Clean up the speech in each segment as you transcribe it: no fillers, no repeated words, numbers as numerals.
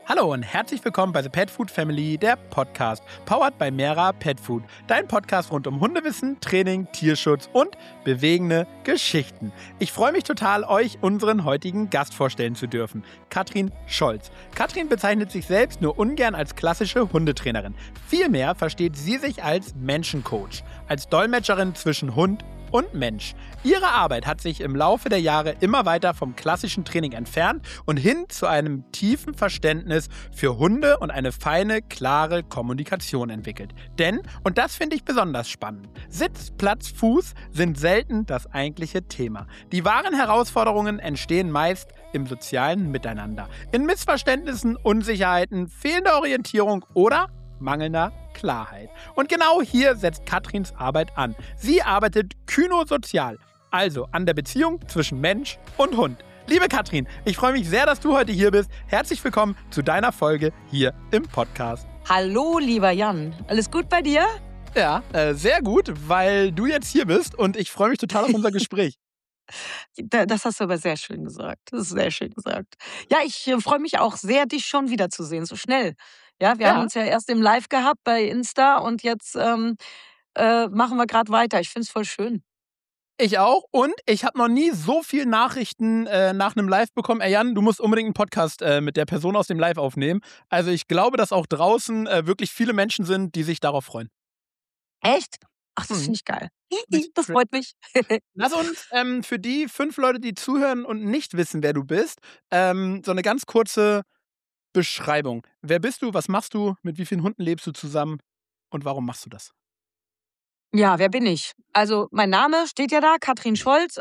Hallo und herzlich willkommen bei The Pet Food Family, der Podcast, powered by Mera Pet Food. Dein Podcast rund um Hundewissen, Training, Tierschutz und bewegende Geschichten. Ich freue mich total, euch unseren heutigen Gast vorstellen zu dürfen, Katrin Scholz. Katrin bezeichnet sich selbst nur ungern als klassische Hundetrainerin. Vielmehr versteht sie sich als Menschencoach, als Dolmetscherin zwischen Hund und Mensch. Ihre Arbeit hat sich im Laufe der Jahre immer weiter vom klassischen Training entfernt und hin zu einem tiefen Verständnis für Hunde und eine feine, klare Kommunikation entwickelt. Denn, und das finde ich besonders spannend, Sitz, Platz, Fuß sind selten das eigentliche Thema. Die wahren Herausforderungen entstehen meist im sozialen Miteinander, in Missverständnissen, Unsicherheiten, fehlender Orientierung oder mangelnder Klarheit. Und genau hier setzt Katrins Arbeit an. Sie arbeitet kynosozial, also an der Beziehung zwischen Mensch und Hund. Liebe Katrin, ich freue mich sehr, dass du heute hier bist. Herzlich willkommen zu deiner Folge hier im Podcast. Hallo, lieber Jan. Alles gut bei dir? Ja, sehr gut, weil du jetzt hier bist und ich freue mich total auf unser Gespräch. Das hast du aber sehr schön gesagt. Das ist sehr schön gesagt. Ja, ich freue mich auch sehr, dich schon wiederzusehen, so schnell. Ja, wir haben Ja, uns ja erst im Live gehabt bei Insta und jetzt machen wir gerade weiter. Ich finde es voll schön. ich auch. Und ich habe noch nie so viele Nachrichten nach einem Live bekommen. Ey Jan, du musst unbedingt einen Podcast mit der Person aus dem Live aufnehmen. Also ich glaube, dass auch draußen wirklich viele Menschen sind, die sich darauf freuen. Echt? Ach, das Mhm. finde ich geil. Richtig Das schön. freut mich. Lass uns für die 5 Leute, die zuhören und nicht wissen, wer du bist, so eine ganz kurze Beschreibung. Wer bist du? Was machst du? Mit wie vielen Hunden lebst du zusammen? Und warum machst du das? Ja, wer bin ich? Also mein Name steht ja da, Katrin Scholz.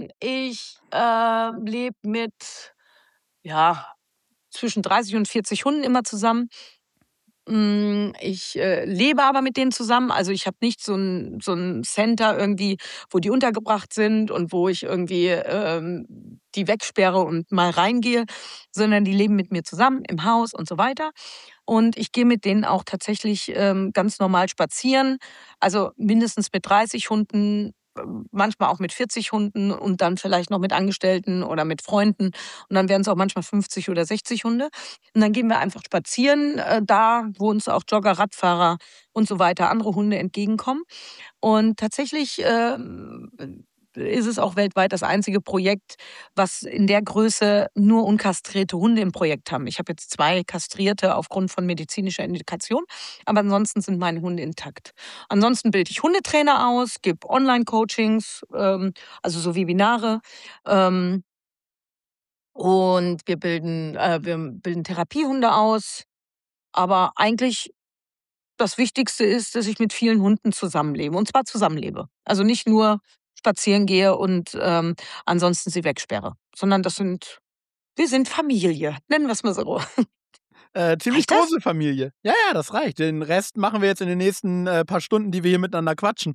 Ich lebe mit ja, zwischen 30 und 40 Hunden immer zusammen. Ich lebe aber mit denen zusammen. Also ich habe nicht so ein Center irgendwie, wo die untergebracht sind und wo ich irgendwie die wegsperre und mal reingehe, sondern die leben mit mir zusammen im Haus und so weiter. Und ich gehe mit denen auch tatsächlich ganz normal spazieren. Also mindestens mit 30 Hunden, manchmal auch mit 40 Hunden und dann vielleicht noch mit Angestellten oder mit Freunden. Und dann werden es auch manchmal 50 oder 60 Hunde. Und dann gehen wir einfach spazieren, da wo uns auch Jogger, Radfahrer und so weiter, andere Hunde entgegenkommen. Und tatsächlich ist es auch weltweit das einzige Projekt, was in der Größe nur unkastrierte Hunde im Projekt haben. Ich habe jetzt 2 kastrierte aufgrund von medizinischer Indikation, aber ansonsten sind meine Hunde intakt. Ansonsten bilde ich Hundetrainer aus, gebe Online-Coachings, also so Webinare. Ähm, und wir bilden Therapiehunde aus. Aber eigentlich das Wichtigste ist, dass ich mit vielen Hunden zusammenlebe. Und zwar zusammenlebe. Also nicht nur spazieren gehe und ansonsten sie wegsperre. Sondern wir sind Familie. Nennen wir es mal so. Ziemlich Reicht das? große Familie. Ja, ja, das reicht. Den Rest machen wir jetzt in den nächsten paar Stunden, die wir hier miteinander quatschen.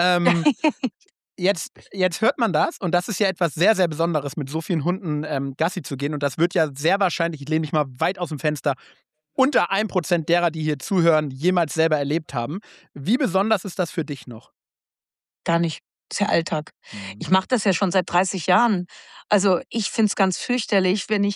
Jetzt hört man das und das ist ja etwas sehr, sehr Besonderes, mit so vielen Hunden Gassi zu gehen. Und das wird ja sehr wahrscheinlich, ich lehne mich mal weit aus dem Fenster, unter 1% derer, die hier zuhören, jemals selber erlebt haben. Wie besonders ist das für dich noch? Gar nicht. Das ist ja Alltag. Mhm. Ich mache das ja schon seit 30 Jahren. Also ich finde es ganz fürchterlich, wenn ich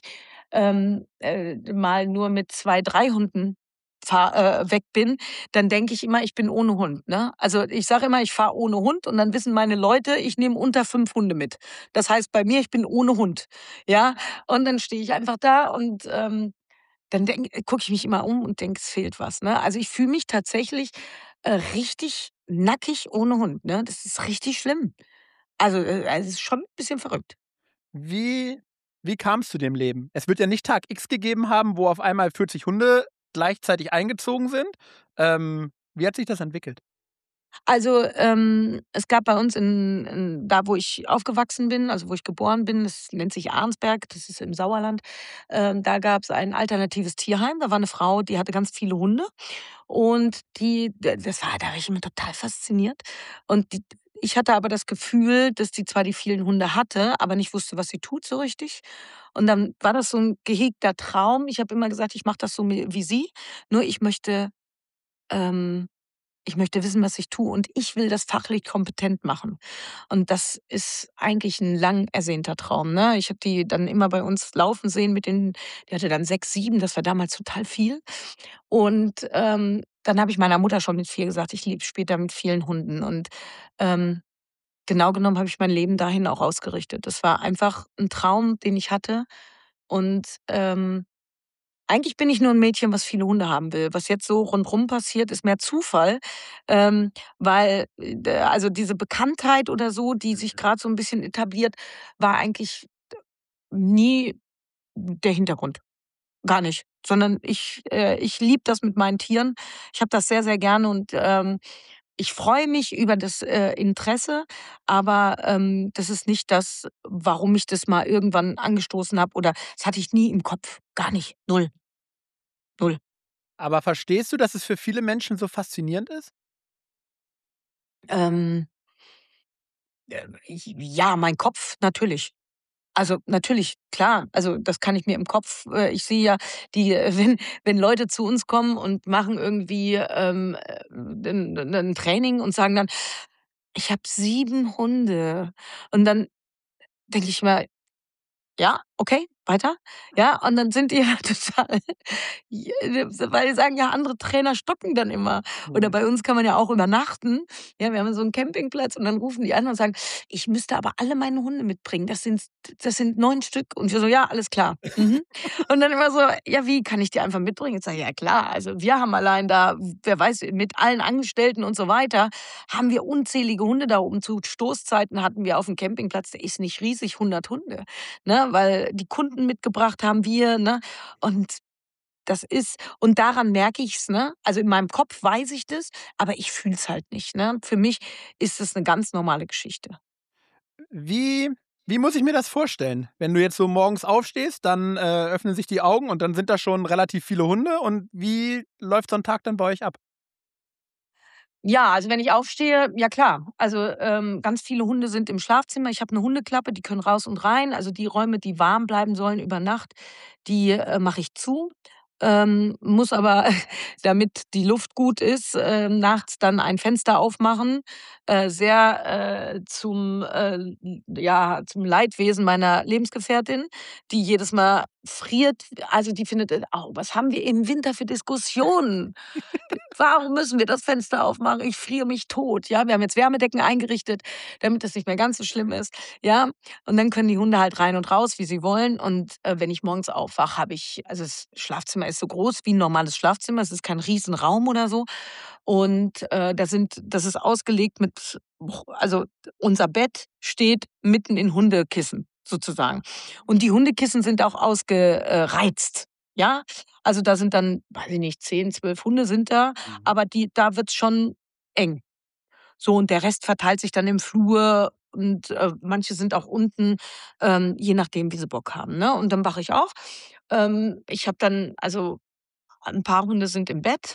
mal nur mit 2, 3 Hunden weg bin, dann denke ich immer, ich bin ohne Hund. Ne? Also ich sage immer, ich fahre ohne Hund und dann wissen meine Leute, ich nehme unter 5 Hunde mit. Das heißt bei mir, ich bin ohne Hund. Ja, und dann stehe ich einfach da und dann gucke ich mich immer um und denke, es fehlt was. Ne? Also ich fühle mich tatsächlich richtig nackig ohne Hund. Ne? Das ist richtig schlimm. Also es ist schon ein bisschen verrückt. Wie, wie kam es zu dem Leben? Es wird ja nicht Tag X gegeben haben, wo auf einmal 40 Hunde gleichzeitig eingezogen sind. Wie hat sich das entwickelt? Also, es gab bei uns da, wo ich aufgewachsen bin, also wo ich geboren bin, das nennt sich Arnsberg, das ist im Sauerland, da gab's ein alternatives Tierheim. Da war eine Frau, die hatte ganz viele Hunde und da war ich immer total fasziniert. Und ich hatte aber das Gefühl, dass die zwar die vielen Hunde hatte, aber nicht wusste, was sie tut so richtig. Und dann war das so ein gehegter Traum. Ich habe immer gesagt, ich mache das so wie sie, nur ich möchte, ähm Ich möchte wissen, was ich tue und ich will das fachlich kompetent machen. Und das ist eigentlich ein lang ersehnter Traum, ne? Ich habe die dann immer bei uns laufen sehen mit den die hatte dann 6, 7, das war damals total viel. Und, dann habe ich meiner Mutter schon mit 4 gesagt, ich lebe später mit vielen Hunden. Und, ähm, genau genommen habe ich mein Leben dahin auch ausgerichtet. Das war einfach ein Traum, den ich hatte. Und, eigentlich bin ich nur ein Mädchen, was viele Hunde haben will. Was jetzt so rundrum passiert, ist mehr Zufall, weil, also diese Bekanntheit oder so, die sich gerade so ein bisschen etabliert, war eigentlich nie der Hintergrund. Gar nicht, sondern ich liebe das mit meinen Tieren. Ich habe das sehr, sehr gerne und, ich freue mich über das, Interesse, aber, das ist nicht das, warum ich das mal irgendwann angestoßen habe, oder das hatte ich nie im Kopf. Gar nicht. Null, null. Aber verstehst du, dass es für viele Menschen so faszinierend ist? Ähm, ja, mein Kopf, natürlich. Also, natürlich, klar. Also, das kann ich mir im Kopf ich sehe ja die wenn Leute zu uns kommen und machen irgendwie, 'nen Training und sagen dann: „Ich habe 7 Hunde." Und dann denke ich mir: „Ja, okay, weiter?" Ja, und dann sind die ja total weil die sagen ja, andere Trainer stocken dann immer. Oder Mhm. bei uns kann man ja auch übernachten. Ja, wir haben so 'n Campingplatz und dann rufen die an und sagen: „Ich müsste aber alle meine Hunde mitbringen. Das sind 9 Stück." Und wir so: „Ja, alles klar." Mhm. Und dann immer so: „Ja, wie, kann ich die einfach mitbringen?" Ich sage: „Ja klar, also wir haben allein da, wer weiß, mit allen Angestellten und so weiter, haben wir unzählige Hunde da oben. Zu Stoßzeiten hatten wir aufm Campingplatz, der ist nicht riesig, 100 Hunde, ne, weil die Kunden mitgebracht haben, wir, ne? Und das ist, und daran merke ich's, ne? Also, in meinem Kopf weiß ich das, aber ich fühle es halt nicht, ne? Für mich ist es 'ne ganz normale Geschichte. Wie wie muss ich mir das vorstellen? Wenn du jetzt so morgens aufstehst, dann, öffnen sich die Augen und dann sind da schon relativ viele Hunde und wie läuft so 'n Tag dann bei euch ab? Ja, also wenn ich aufstehe, ja klar. Also, ganz viele Hunde sind im Schlafzimmer. Ich habe 'ne Hundeklappe, die können raus und rein. Also die Räume, die warm bleiben sollen über Nacht, die, mache ich zu. Muss aber, damit die Luft gut ist, nachts dann ein Fenster aufmachen, sehr, ja, zum Leidwesen meiner Lebensgefährtin, die jedes Mal friert. Also die findet, „Au, was haben wir im Winter für Diskussionen? Warum müssen wir das Fenster aufmachen? Ich friere mich tot." Ja, wir haben jetzt Wärmedecken eingerichtet, damit es nicht mehr ganz so schlimm ist. Ja, und dann können die Hunde halt rein und raus, wie sie wollen. Und, wenn ich morgens aufwache, habe ich, also das Schlafzimmer ist so groß wie ein normales Schlafzimmer. Es ist kein Riesenraum oder so. Und, das ist ausgelegt mit, also unser Bett steht mitten in Hundekissen sozusagen. Und die Hundekissen sind auch ausgereizt. Ja, also da sind dann, weiß ich nicht, 10, 12 Hunde sind da, Mhm. aber da wird's schon eng. So, und der Rest verteilt sich dann im Flur und, manche sind auch unten, je nachdem, wie sie Bock haben, ne? Und dann wache ich auf. Ich habe dann, also ein paar Hunde sind im Bett,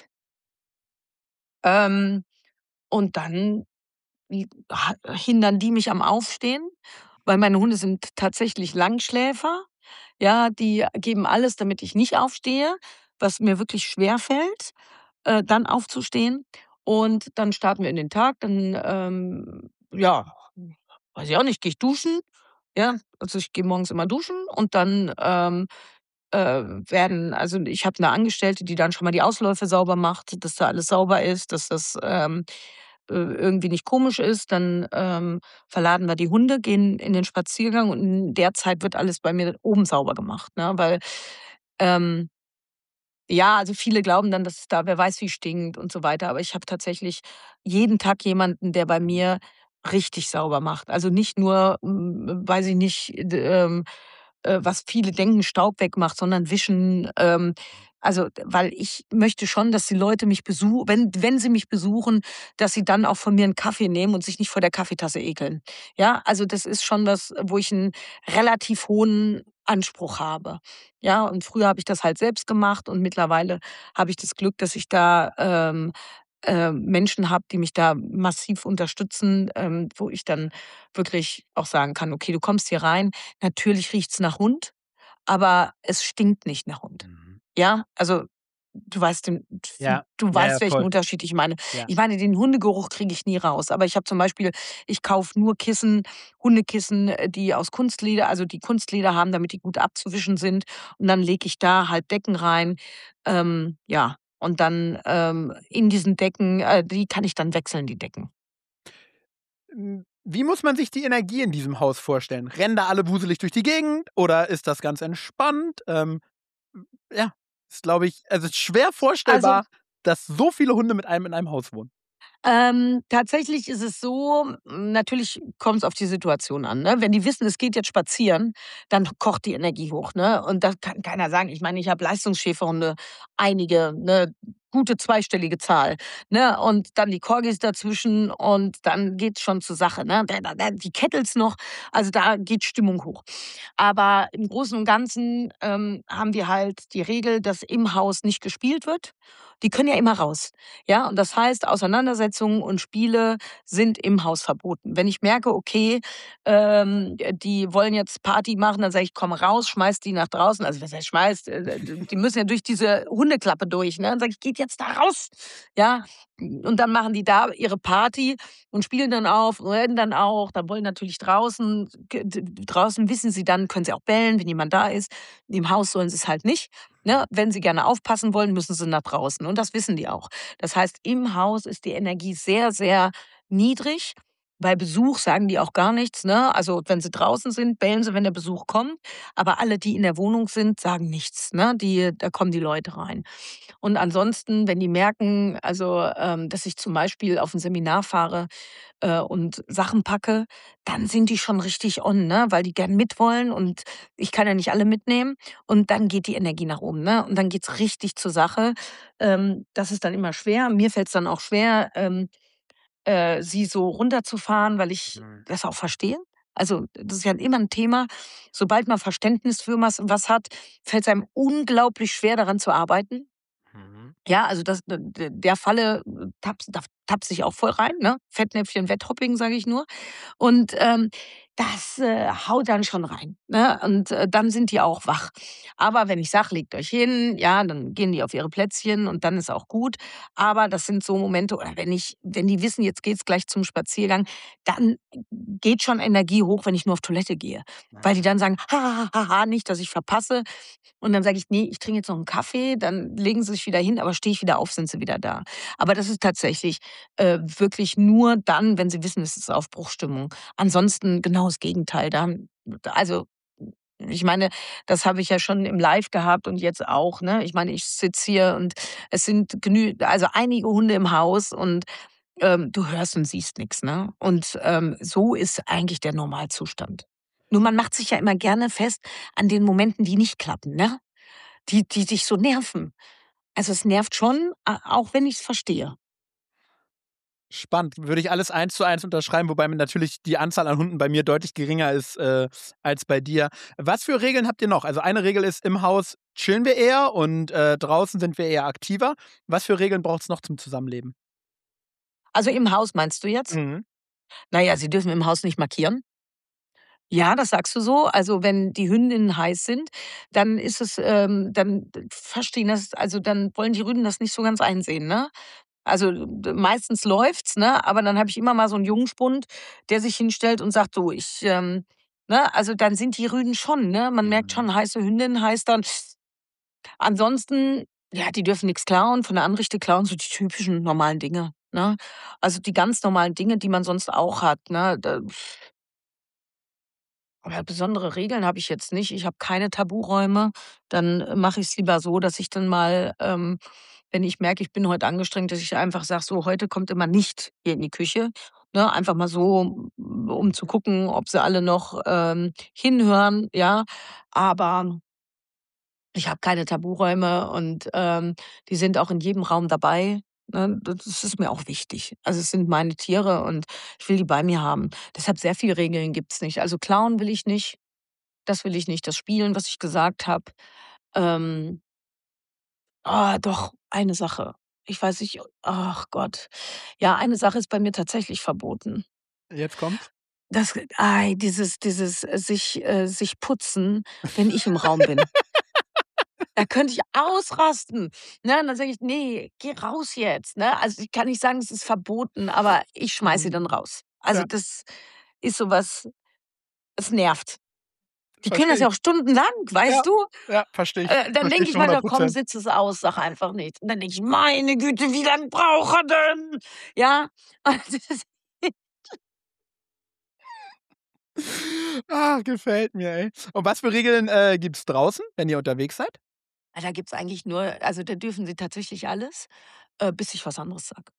ähm, und dann hindern die mich am Aufstehen, weil meine Hunde sind tatsächlich Langschläfer. Ja, die geben alles, damit ich nicht aufstehe, was mir wirklich schwerfällt, dann aufzustehen. Und dann starten wir in den Tag. Dann, ja, weiß ich auch nicht, gehe ich duschen. Ja, also ich gehe morgens immer duschen und dann, also ich habe eine Angestellte, die dann schon mal die Ausläufe sauber macht, dass da alles sauber ist, dass das, irgendwie nicht komisch ist. Dann, verladen wir die Hunde, gehen in den Spaziergang und in der Zeit wird alles bei mir oben sauber gemacht, ne? Weil, ähm ja, also viele glauben dann, dass es da wer weiß wie stinkt und so weiter, aber ich habe tatsächlich jeden Tag jemanden, der bei mir richtig sauber macht. Also nicht nur, weiß ich nicht, was viele denken, Staub wegmacht, sondern wischen. Also, weil ich möchte schon, dass die Leute mich besuchen, wenn sie mich besuchen, dass sie dann auch von mir einen Kaffee nehmen und sich nicht vor der Kaffeetasse ekeln. Ja, also das ist schon was, wo ich einen relativ hohen Anspruch habe. Ja, und früher habe ich das halt selbst gemacht und mittlerweile habe ich das Glück, dass ich da, Menschen habe, die mich da massiv unterstützen, wo ich dann wirklich auch sagen kann: „Okay, du kommst hier rein. Natürlich riecht's nach Hund, aber es stinkt nicht nach Hund." Mhm. Ja, also du weißt, Ja, du ja, ja, weißt, welchen voll. Unterschied ich meine. Ja. Ich meine, den Hundegeruch kriege ich nie raus. Aber ich habe zum Beispiel, ich kaufe nur Kissen, Hundekissen, die aus Kunstleder, also die Kunstleder haben, damit die gut abzuwischen sind. Und dann lege ich da halt Decken rein. Ja, und dann in diesen Decken, die kann ich dann wechseln, die Decken. Wie muss man sich die Energie in diesem Haus vorstellen? Rennen da alle wuselig durch die Gegend oder ist das ganz entspannt? Ja, ist, glaube ich, also ist schwer Also vorstellbar, dass so viele Hunde mit einem in einem Haus wohnen. Tatsächlich ist es so, natürlich kommt es auf die Situation an, ne? Wenn die wissen, es geht jetzt spazieren, dann kocht die Energie hoch, ne? Und das kann keiner sagen. Ich meine, ich habe Leistungsschäferhunde, einige, ne, gute zweistellige Zahl, ne? Und dann die Corgis dazwischen und dann geht's schon zur Sache, ne? Die Kettles noch, also da geht Stimmung hoch. Aber im Großen und Ganzen, haben wir halt die Regel, dass im Haus nicht gespielt wird. Die können ja immer raus. Ja, und das heißt, Auseinandersetzungen und Spiele sind im Haus verboten. Wenn ich merke, okay, die wollen jetzt Party machen, dann sage ich, komm raus, schmeiß die nach draußen. Also was heißt schmeißt, die müssen ja durch diese Hundeklappe durch. Ne? Dann sage ich, geht jetzt da raus. Ja, und dann machen die da ihre Party und spielen dann auf, rennen dann auch. Dann wollen natürlich draußen wissen sie dann, können sie auch bellen, wenn jemand da ist. Im Haus sollen sie es halt nicht. Ne? Wenn sie gerne aufpassen wollen, müssen sie nach draußen. Und das wissen die auch. Das heißt, im Haus ist die Energie sehr, sehr niedrig. Bei Besuch sagen die auch gar nichts. Ne? Also wenn sie draußen sind, bellen sie, wenn der Besuch kommt. Aber alle, die in der Wohnung sind, sagen nichts. Ne? Da kommen die Leute rein. Und ansonsten, wenn die merken, also dass ich zum Beispiel auf ein Seminar fahre und Sachen packe, dann sind die schon richtig on, ne? Weil die gern mitwollen und ich kann ja nicht alle mitnehmen. Und dann geht die Energie nach oben, ne? Und dann geht's richtig zur Sache. Das ist dann immer schwer. Mir fällt's dann auch schwer, sie so runterzufahren, weil ich das auch verstehe. Also, das ist ja immer ein Thema. Sobald man Verständnis für was hat, fällt's einem unglaublich schwer, daran zu arbeiten. Mhm. Ja, also der Falle tapse ich auch voll rein, ne? Fettnäpfchen Wetthopping, sage ich nur. Und, das, haut dann schon rein, ne? Und, dann sind die auch wach. Aber wenn ich sage: „Legt euch hin“, ja, dann gehen die auf ihre Plätzchen und dann ist auch gut. Aber das sind so Momente oder wenn die wissen, jetzt geht's gleich zum Spaziergang, dann geht schon Energie hoch, wenn ich nur auf Toilette gehe. Weil die dann sagen: „Ha ha ha ha“, nicht, dass ich verpasse. Und dann sage ich: „Nee, ich trinke jetzt noch einen Kaffee“, dann legen sie sich wieder hin, aber stehe ich wieder auf, sind sie wieder da. Aber das ist tatsächlich, wirklich nur dann, wenn sie wissen, es ist Aufbruchsstimmung. Ansonsten genau das Gegenteil. Also, ich meine, das habe ich ja schon im Live gehabt und jetzt auch, ne? Ich meine, ich sitze hier und es sind also einige Hunde im Haus und, du hörst und siehst nix, ne? Und, so ist eigentlich der Normalzustand. Nur man macht sich ja immer gerne fest an den Momenten, die nicht klappen, ne? Die dich so nerven. Also, es nervt schon, auch wenn ich's verstehe. Spannend. Würde ich alles 1:1 unterschreiben, wobei natürlich die Anzahl an Hunden bei mir deutlich geringer ist, als bei dir. Was für Regeln habt ihr noch? Also, eine Regel ist, im Haus chillen wir eher und, draußen sind wir eher aktiver. Was für Regeln braucht's noch zum Zusammenleben? Also, im Haus meinst du jetzt? Mhm. Na ja, sie dürfen im Haus nicht markieren. Ja, das sagst du so. Also, wenn die Hündinnen heiß sind, dann ist es, dann verstehen das also, dann wollen die Rüden das nicht so ganz einsehen, ne? Also, meistens läuft's, ne, aber dann habe ich immer mal so 'n Jungspund, der sich hinstellt und sagt: „So, ne, also, dann sind die Rüden schon, ne? Man merkt Mhm. schon, heiße Hündin heißt dann ansonsten, ja, die dürfen nix klauen, von der Anrichte klauen, so die typischen normalen Dinge, ne? Also, die ganz normalen Dinge, die man sonst auch hat, ne? Aber besondere Regeln habe ich jetzt nicht. Ich habe keine Taburäume. Dann mache ich's lieber so, dass ich dann mal, wenn ich merke, ich bin heute angestrengt, dass ich einfach sage: „So, heute kommt immer nicht hier in die Küche“, ne? Einfach mal so, um zu gucken, ob sie alle noch, hinhören, ja. Aber ich habe keine Taburäume und, die sind auch in jedem Raum dabei, ne? Das ist mir auch wichtig. Also, es sind meine Tiere und ich will die bei mir haben. Deshalb sehr viele Regeln gibt's nicht. Also, klauen will ich nicht, das will ich nicht. Das Spielen, was ich gesagt habe. Ähm, doch, eine Sache. Ich weiß nicht, ach Gott. Ja, eine Sache ist bei mir tatsächlich verboten. Jetzt kommt's. Dieses sich putzen, wenn ich im Raum bin. Da könnte ich ausrasten, ne? Und dann sage ich: „Ne, geh raus jetzt", ne? Also, ich kann nicht sagen, es ist verboten, aber ich schmeiße sie Mhm. dann raus. Also, Ja, das ist so was, es nervt. Die können das verstehe ja ich. auch stundenlang, Ja, weißt du? ja, Verstehe Dann ich denke ich zu 100. manchmal: „Komm, sitz es aus, sag einfach nichts." Und dann denke ich: „Meine Güte, wie lang braucht er denn?" Ja? Und das Ah, gefällt mir, ey. Und was für Regeln, gibt's draußen, wenn ihr unterwegs seid? da gibt's eigentlich nur, also, da dürfen sie tatsächlich alles, bis ich was anderes sage,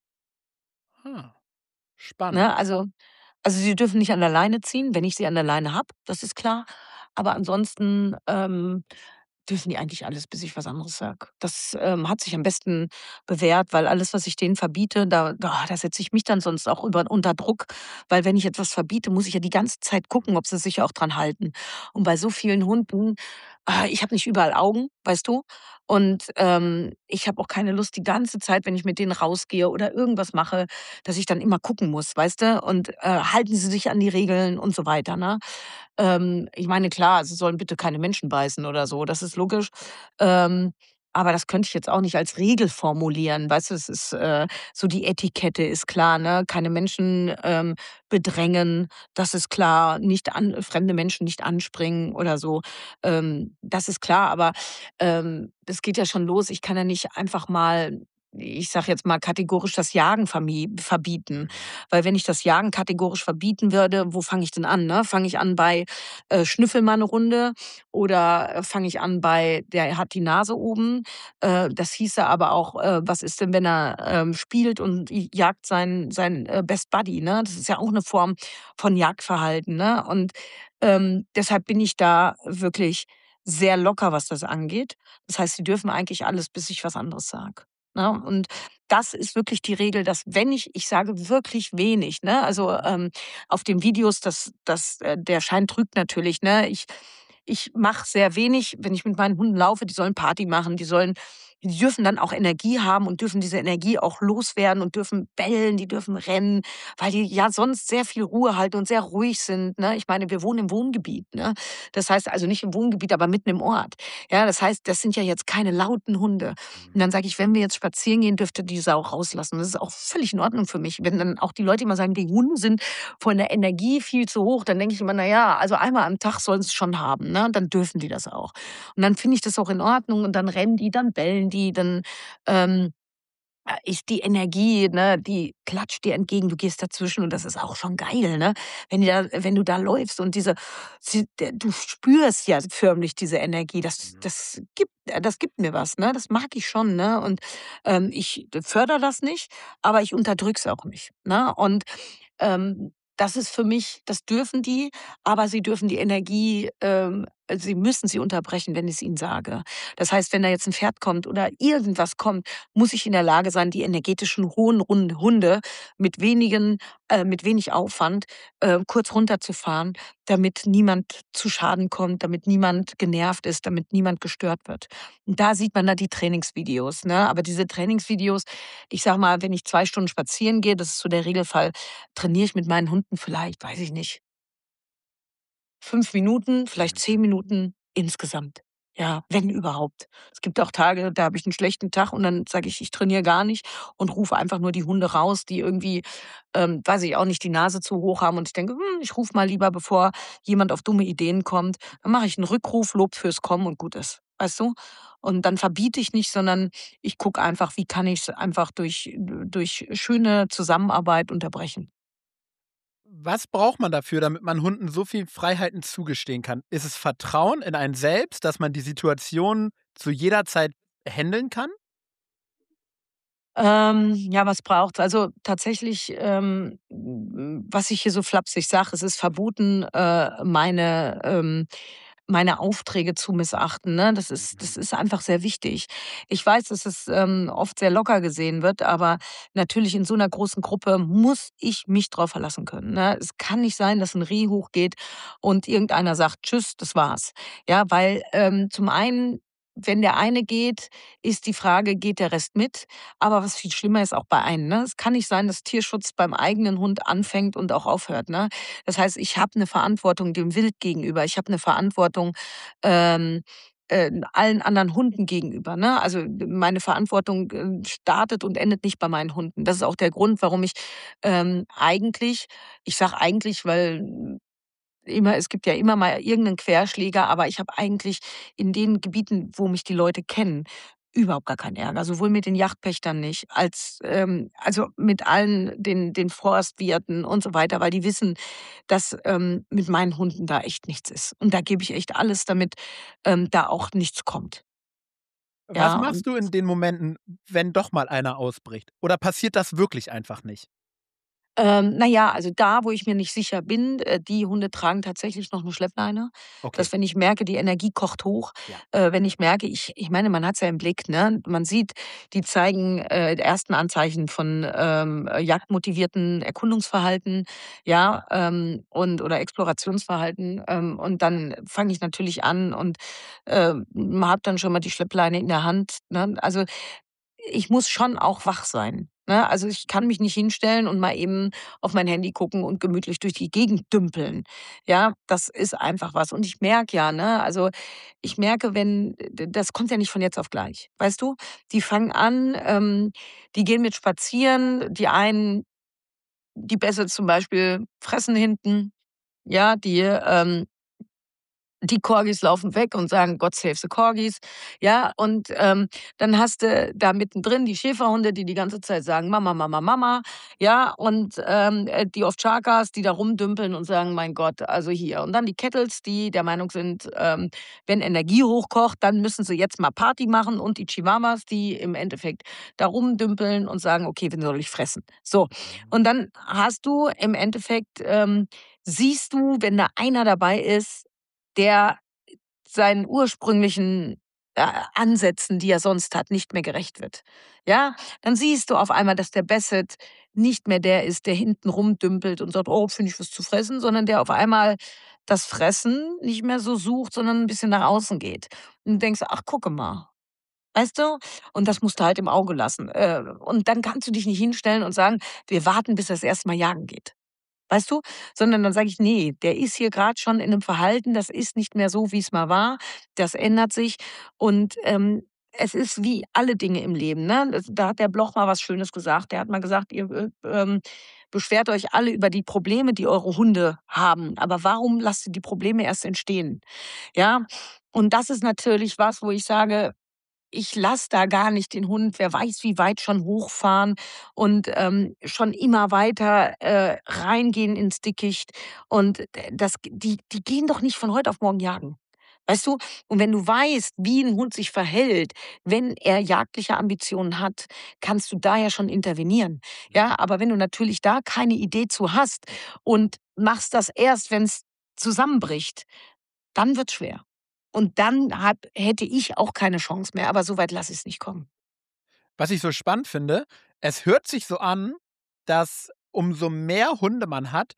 Ah, spannend. ne? Also, sie dürfen nicht an der Leine ziehen, wenn ich sie an der Leine habe, das ist klar. Aber ansonsten, dürfen die eigentlich alles, bis ich was anderes sage. Das, hat sich am besten bewährt, weil alles, was ich denen verbiete, da setze ich mich dann sonst auch unter Druck, weil wenn ich etwas verbiete, muss ich ja die ganze Zeit gucken, ob sie sich auch dran halten. Und bei so vielen Hunden, ich habe nicht überall Augen, weißt du? Und, ich habe auch keine Lust die ganze Zeit, wenn ich mit denen rausgehe oder irgendwas mache, dass ich dann immer gucken muss, weißt du? Und, halten sie sich an die Regeln und so weiter, ne? Ich meine, klar, sie sollen bitte keine Menschen beißen oder so, das ist logisch. Ähm, aber das könnte ich jetzt auch nicht als Regel formulieren. Weißt du, es ist, so, die Etikette ist klar, ne? Keine Menschen, bedrängen, das ist klar. Nicht an fremde Menschen nicht anspringen oder so. Das ist klar, aber, das geht ja schon los. Ich kann ja nicht einfach mal, ich sage jetzt mal kategorisch, das Jagen verbieten. Mhm. Weil wenn ich das Jagen kategorisch verbieten würde, wo fange ich denn an, ne? Fange ich an bei, schnüffel mal 'ne Runde oder, fange ich an bei, der hat die Nase oben? Das hieße aber auch, was ist denn, wenn er, spielt und jagt seinen, Best Buddy, ne? Das ist ja auch eine Form von Jagdverhalten, ne? Und, deshalb bin ich da wirklich sehr locker, was das angeht. Das heißt, sie dürfen eigentlich alles, bis ich was anderes sage, ne? Und das ist wirklich die Regel, dass wenn ich sage wirklich wenig, ne? Also, auf den Videos, der Schein trügt natürlich, ne? Ich mache sehr wenig, wenn ich mit meinen Hunden laufe, die sollen Party machen, die dürfen dann auch Energie haben und dürfen diese Energie auch loswerden und dürfen bellen, die dürfen rennen, weil die ja sonst sehr viel Ruhe halten und sehr ruhig sind, ne? Ich meine, wir wohnen im Wohngebiet, ne? Das heißt also nicht im Wohngebiet, aber mitten im Ort. Ja, das heißt, das sind ja jetzt keine lauten Hunde. Und Mhm. dann sage ich: „Wenn wir jetzt spazieren gehen, dürft ihr die Sau rauslassen." Das ist auch völlig in Ordnung für mich. Wenn dann auch die Leute immer sagen, die Hunde sind von der Energie viel zu hoch, dann denke ich immer: „Na ja, also einmal am Tag sollen sie's schon haben, ne? Dann dürfen die das auch." Und dann finde ich das auch in Ordnung und dann rennen die, dann bellen die, dann, ähm, ist die Energie, ne, die klatscht dir entgegen, du gehst dazwischen und das ist auch schon geil, ne? Wenn du da läufst und du spürst ja förmlich diese Energie, Mhm. das gibt mir was, ne? Das mag ich schon, ne? Und, ich fördere das nicht, aber ich unterdrücke es auch nicht, ne? Und, das ist für mich, das dürfen die, aber sie dürfen die Energie, sie müssen sie unterbrechen, wenn ich's ihnen sage. Das heißt, wenn da jetzt ein Pferd kommt oder irgendwas kommt, muss ich in der Lage sein, die energetischen hohen Hunde mit wenig Aufwand, kurz runterzufahren, damit niemand zu Schaden kommt, damit niemand genervt ist, damit niemand gestört wird. Und da sieht man dann die Trainingsvideos, ne? Aber diese Trainingsvideos, ich sage mal, wenn ich 2 Stunden spazieren gehe, das ist so der Regelfall, trainiere ich mit meinen Hunden vielleicht, weiß ich nicht, 5 Minuten, vielleicht 10 Mhm. Minuten insgesamt. Ja, wenn überhaupt. Es gibt auch Tage, da habe ich 'n schlechten Tag und dann sage ich: „Ich trainiere gar nicht" und rufe einfach nur die Hunde raus, die irgendwie, weiß ich auch nicht, die Nase zu hoch haben und ich denke: ich rufe mal lieber, bevor jemand auf dumme Ideen kommt." Dann mache ich 'n Rückruf, Lob fürs Kommen und gut ist, weißt du? Und dann verbiete ich nicht, sondern ich gucke einfach, wie kann ich's einfach durch schöne Zusammenarbeit unterbrechen. Was braucht man dafür, damit man Hunden so viel Freiheiten zugestehen kann? Ist es Vertrauen in einen selbst, dass man die Situation zu jeder Zeit händeln kann? Ja, was braucht's? Also, tatsächlich, was ich hier so flapsig sage, es ist verboten, meine Aufträge zu missachten, ne? Das Mhm. ist einfach sehr wichtig. Ich weiß, dass es, oft sehr locker gesehen wird, aber natürlich in so einer großen Gruppe muss ich mich drauf verlassen können, ne? Es kann nicht sein, dass ein Reh hochgeht und irgendeiner sagt: „Tschüss, das war's." Ja, weil, zum einen, wenn der eine geht, ist die Frage, geht der Rest mit? Aber was viel schlimmer ist auch bei einem, ne? Es kann nicht sein, dass Tierschutz beim eigenen Hund anfängt und auch aufhört, ne? Das heißt, ich habe eine Verantwortung dem Wild gegenüber. Ich habe eine Verantwortung, ähm, allen anderen Hunden gegenüber, ne? Also, meine Verantwortung, startet und endet nicht bei meinen Hunden. Das ist auch der Grund, warum ich, eigentlich ich sage eigentlich, weil es gibt ja immer mal irgendeinen Querschläger, aber ich habe eigentlich in den Gebieten, wo mich die Leute kennen, überhaupt gar keinen Ärger. Sowohl mit den Jagdpächtern nicht, als also mit allen den Forstwirten und so weiter, weil die wissen, dass, mit meinen Hunden da echt nichts ist. Und da gebe ich echt alles, damit, da auch nichts kommt. Was Ja, und machst du in den Momenten, wenn doch mal einer ausbricht? Oder passiert das wirklich einfach nicht? Na ja, also da, wo ich mir nicht sicher bin, die Hunde tragen tatsächlich noch 'ne Schleppleine, Okay, dass wenn ich merke, die Energie kocht hoch, ja. wenn ich merke, ich meine, man hat's ja im Blick, ne? Man sieht, die zeigen, ersten Anzeichen von, jagdmotivierten Erkundungsverhalten, ja, und oder Explorationsverhalten, und dann fange ich natürlich an und, habe dann schon mal die Schleppleine in der Hand, ne? Also, ich muss schon auch wach sein, ne? Also, ich kann mich nicht hinstellen und mal eben auf mein Handy gucken und gemütlich durch die Gegend dümpeln. Ja, das ist einfach was. Und ich merke ja, ne, also, ich merke, wenn das kommt ja nicht von jetzt auf gleich, weißt du? Die fangen an, die gehen mit spazieren, die einen die Bässe zum Beispiel fressen hinten, ja, die Corgis laufen weg und sagen: „God save the Corgis." Ja, und, dann hast du da mittendrin die Schäferhunde, die die ganze Zeit sagen: „Mama, Mama, Mama." Ja, und, die Ovtschakas, die da rumdümpeln und sagen: „Mein Gott, also hier." Und dann die Kettles, die der Meinung sind, wenn Energie hochkocht, dann müssen sie jetzt mal Party machen und die Chihuahuas, die im Endeffekt da rumdümpeln und sagen: „Okay, wen soll ich fressen?" So, Mhm. und dann hast du im Endeffekt, siehst du, wenn da einer dabei ist, der seinen ursprünglichen, Ansätzen, die er sonst hat, nicht mehr gerecht wird. Ja, dann siehst du auf einmal, dass der Basset nicht mehr der ist, der hinten rumdümpelt und sagt: „Oh, finde ich was zu fressen", sondern der auf einmal das Fressen nicht mehr so sucht, sondern ein bisschen nach außen geht. Und du denkst: „Ach, gucke mal." Weißt du? Und das musst du halt im Auge lassen. Und dann kannst du dich nicht hinstellen und sagen: „Wir warten, bis er das erste Mal jagen geht." Weißt du? Sondern dann sage ich: „Ne, der ist hier grad schon in 'nem Verhalten, das ist nicht mehr so, wie's mal war. Das ändert sich." Und, es ist wie alle Dinge im Leben, ne? Da hat der Bloch mal was Schönes gesagt. Der hat mal gesagt: „Ihr, beschwert euch alle über die Probleme, die eure Hunde haben, aber warum lasst ihr die Probleme erst entstehen?" Ja? Und das ist natürlich was, wo ich sage, ich lasse da gar nicht den Hund, wer weiß wie weit schon hochfahren und, schon immer weiter, reingehen ins Dickicht. Und die gehen doch nicht von heute auf morgen jagen. Weißt du? Und wenn du weißt, wie ein Hund sich verhält, wenn er jagdliche Ambitionen hat, kannst du da ja schon intervenieren. Mhm. Ja, aber wenn du natürlich da keine Idee zu hast und machst das erst, wenn es zusammenbricht, dann wird's schwer. Und dann hätte ich auch keine Chance mehr, aber so weit lasse ich's nicht kommen. Was ich so spannend finde, es hört sich so an, dass umso mehr Hunde man hat,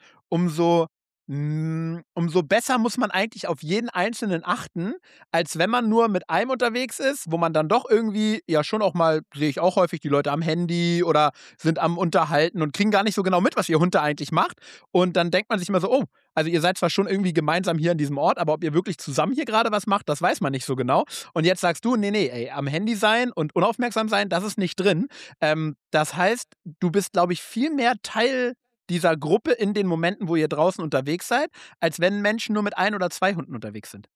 umso besser muss man eigentlich auf jeden Einzelnen achten, als wenn man nur mit einem unterwegs ist, wo man dann doch irgendwie ja schon auch mal sehe ich auch häufig die Leute am Handy oder sind am Unterhalten und kriegen gar nicht so genau mit, was ihr Hund da eigentlich macht. Und dann denkt man sich immer so: „Oh, also ihr seid zwar schon irgendwie gemeinsam hier an diesem Ort, aber ob ihr wirklich zusammen hier gerade was macht, das weiß man nicht so genau." Und jetzt sagst du: „Nee, nee, ey, am Handy sein und unaufmerksam sein, das ist nicht drin." Das heißt, du bist, glaube ich, viel mehr Teil dieser Gruppe in den Momenten, wo ihr draußen unterwegs seid, als wenn Menschen nur mit ein oder 2 Hunden unterwegs sind.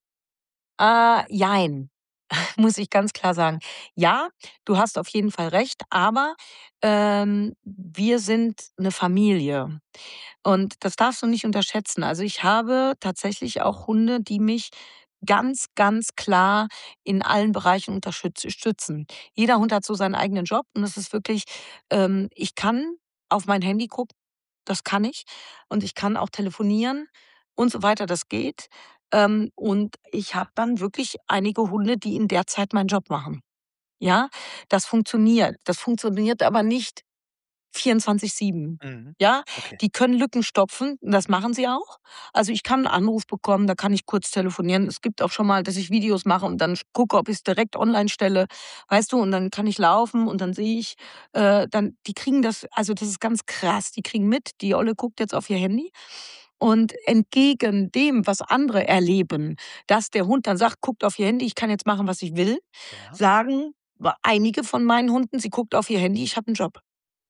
Jein, muss ich ganz klar sagen. Ja, du hast auf jeden Fall recht, aber, wir sind 'ne Familie. Und das darfst du nicht unterschätzen. Also, ich habe tatsächlich auch Hunde, die mich ganz, ganz klar in allen Bereichen stützen. Jeder Hund hat so seinen eigenen Job und es ist wirklich, ich kann auf mein Handy gucken, das kann ich. Und ich kann auch telefonieren und so weiter, das geht. Und ich habe dann wirklich einige Hunde, die in der Zeit meinen Job machen. Ja, das funktioniert. Das funktioniert aber nicht 24/7. Mhm. Ja, Okay. die können Lücken stopfen und das machen sie auch. Also, ich kann 'n Anruf bekommen, da kann ich kurz telefonieren. Es gibt auch schon mal, dass ich Videos mache und dann gucke, ob ich's direkt online stelle, weißt du? Und dann kann ich laufen und dann sehe ich, dann die kriegen das, also, das ist ganz krass. Die kriegen mit, die Olle guckt jetzt auf ihr Handy Und entgegen dem, was andere erleben, dass der Hund dann sagt, guckt auf ihr Handy, ich kann jetzt machen, was ich will, Ja. sagen einige von meinen Hunden, sie guckt auf ihr Handy, ich habe einen Job.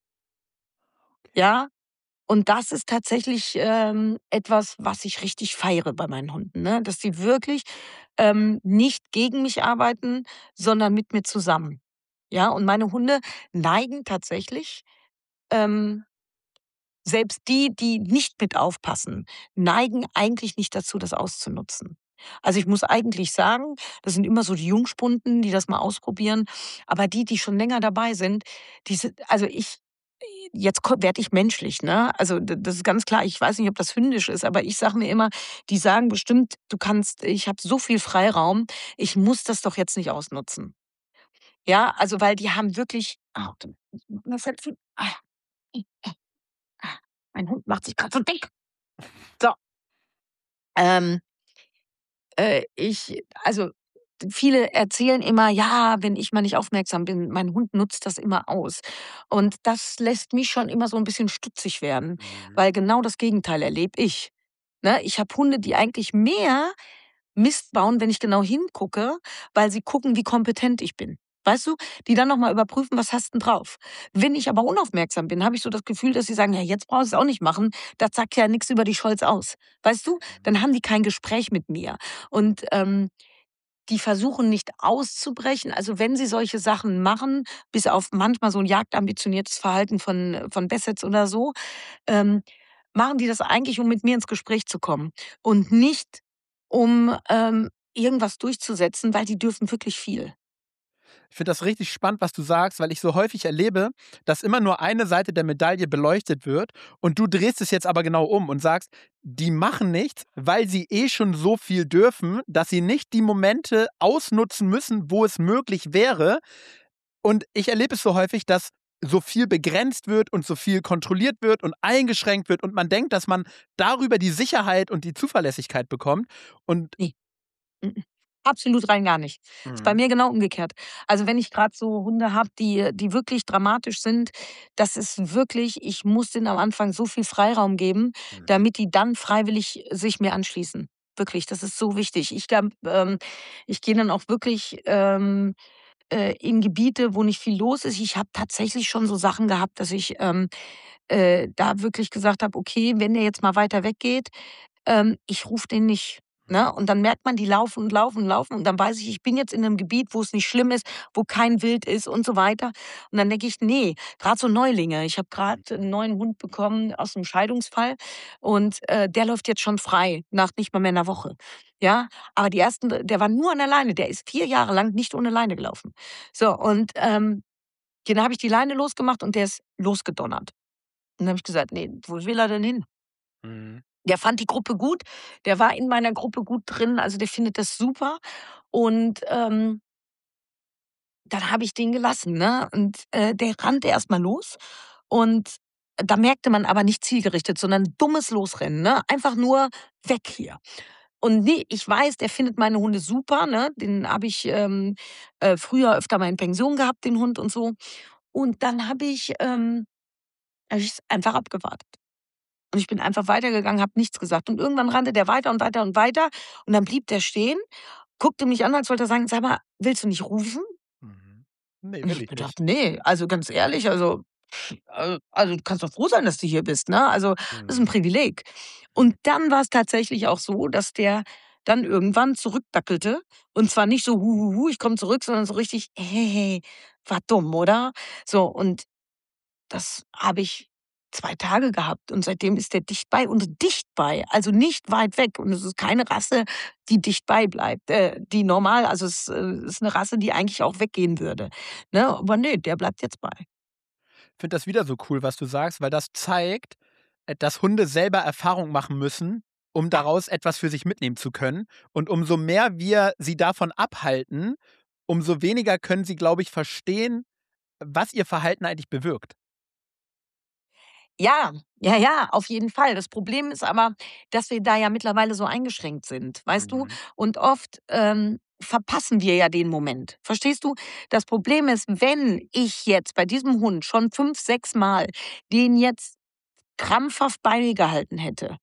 Ja, und das ist tatsächlich etwas, was ich richtig feiere bei meinen Hunden, ne? Dass sie wirklich nicht gegen mich arbeiten, sondern mit mir zusammen. Ja, und meine Hunde neigen tatsächlich, ähm, selbst die, die nicht mit aufpassen, neigen eigentlich nicht dazu, das auszunutzen. Also ich muss eigentlich sagen, das sind immer so die Jungspunden, die das mal ausprobieren. Aber die, die schon länger dabei sind, die sind, also ich, jetzt werde ich menschlich, ne? Also das ist ganz klar, ich weiß nicht, ob das hündisch ist, aber ich sage mir immer, die sagen bestimmt, du kannst, ich habe so viel Freiraum, ich muss das doch jetzt nicht ausnutzen. Ja, also weil die haben wirklich, das fällt mein Hund macht sich gerade so dick. So, ähm, also viele erzählen immer, ja, wenn ich mal nicht aufmerksam bin, mein Hund nutzt das immer aus. Und das lässt mich schon immer so ein bisschen stutzig werden, Mhm. weil genau das Gegenteil erlebe ich. Ne? Ich habe Hunde, die eigentlich mehr Mist bauen, wenn ich genau hingucke, weil sie gucken, wie kompetent ich bin. Weißt du, die dann nochmal überprüfen, was hast du denn drauf? Wenn ich aber unaufmerksam bin, habe ich so das Gefühl, dass sie sagen, ja, jetzt brauchst du es auch nicht machen. Das sagt ja nichts über die Scholz aus. Weißt du, dann haben die kein Gespräch mit mir. Und die versuchen nicht auszubrechen. Also wenn sie solche Sachen machen, bis auf manchmal so ein jagdambitioniertes Verhalten von Bessets oder so, ähm, machen die das eigentlich, um mit mir ins Gespräch zu kommen und nicht, um irgendwas durchzusetzen, weil die dürfen wirklich viel. Ich finde das richtig spannend, was du sagst, weil ich so häufig erlebe, dass immer nur eine Seite der Medaille beleuchtet wird und du drehst es jetzt aber genau um und sagst, die machen nichts, weil sie eh schon so viel dürfen, dass sie nicht die Momente ausnutzen müssen, wo es möglich wäre. Und ich erlebe es so häufig, dass so viel begrenzt wird und so viel kontrolliert wird und eingeschränkt wird und man denkt, dass man darüber die Sicherheit und die Zuverlässigkeit bekommt. Und Ne. Mhm. Absolut rein gar nicht. Ist bei Mhm. mir genau umgekehrt. Also, wenn ich gerade so Hunde habe, die wirklich dramatisch sind, das ist wirklich, ich muss denen am Anfang so viel Freiraum geben, Mhm. damit die dann freiwillig sich mir anschließen. Wirklich, das ist so wichtig. Ich gehe dann auch wirklich, in Gebiete, wo nicht viel los ist. Ich habe tatsächlich schon so Sachen gehabt, dass ich, da wirklich gesagt habe: „Okay, wenn der jetzt mal weiter weggeht, ich rufe den nicht, ne? Und dann merkt man, die laufen und laufen und laufen und dann weiß ich, ich bin jetzt in 'nem Gebiet, wo es nicht schlimm ist, wo kein Wild ist und so weiter. Und dann denke ich: „Ne“, grad so Neulinge. Ich habe grad 'n neuen Hund bekommen aus'm Scheidungsfall und, der läuft jetzt schon frei nach nicht mal mehr 'ner Woche, ja? Aber die ersten der war nur an der Leine. Der ist 4 Jahre lang nicht ohne Leine gelaufen. So und, dann habe ich die Leine losgemacht und der ist losgedonnert. Und dann habe ich gesagt: „Ne, wo will er denn hin?“ Mhm. Der fand die Gruppe gut, der war in meiner Gruppe gut drin, also der findet das super. Und, dann habe ich den gelassen, ne? Und, der rannte erst mal los und da merkte man aber nicht zielgerichtet, sondern dummes Losrennen, ne? Einfach nur: „Weg hier.“ Und ne, ich weiß, der findet meine Hunde super, ne? Den habe ich, früher öfter mal in Pension gehabt, den Hund und so. Und dann habe ich's einfach abgewartet. Und ich bin einfach weitergegangen, habe nichts gesagt. Und irgendwann rannte der weiter und weiter und weiter. Und dann blieb der stehen, guckte mich an, als wollte er sagen: „Sag mal, willst du nicht rufen?“ Mhm. Ne, Und ich will habe ich gedacht: nicht. „Ne, also ganz ehrlich, also du kannst doch froh sein, dass du hier bist, ne? Also, das ist 'n Mhm. Privileg.“ Mhm. Und dann war's tatsächlich auch so, dass der dann irgendwann zurückdackelte. Und zwar nicht so: „Hu, hu, hu, ich komme zurück“, sondern so richtig: „Hey, war dumm, oder?“ So, und das habe ich 2 Tage gehabt und seitdem ist der dicht bei und dicht bei, also nicht weit weg. Und es ist keine Rasse, die dicht bei bleibt, die normal, also es, ist 'ne Rasse, die eigentlich auch weggehen würde, ne? Aber ne, der bleibt jetzt bei. Ich finde das wieder so cool, was du sagst, weil das zeigt, dass Hunde selber Erfahrung machen müssen, um Ja. daraus etwas für sich mitnehmen zu können. Und umso mehr wir sie davon abhalten, umso weniger können sie, glaube ich, verstehen, was ihr Verhalten eigentlich bewirkt. Ja, ja, ja, auf jeden Fall. Das Problem ist aber, dass wir da ja mittlerweile so eingeschränkt sind, weißt du? Mhm. Und oft, verpassen wir ja den Moment. Verstehst du? Das Problem ist, wenn ich jetzt bei diesem Hund schon 5, 6 Mal den jetzt krampfhaft bei mir gehalten hätte,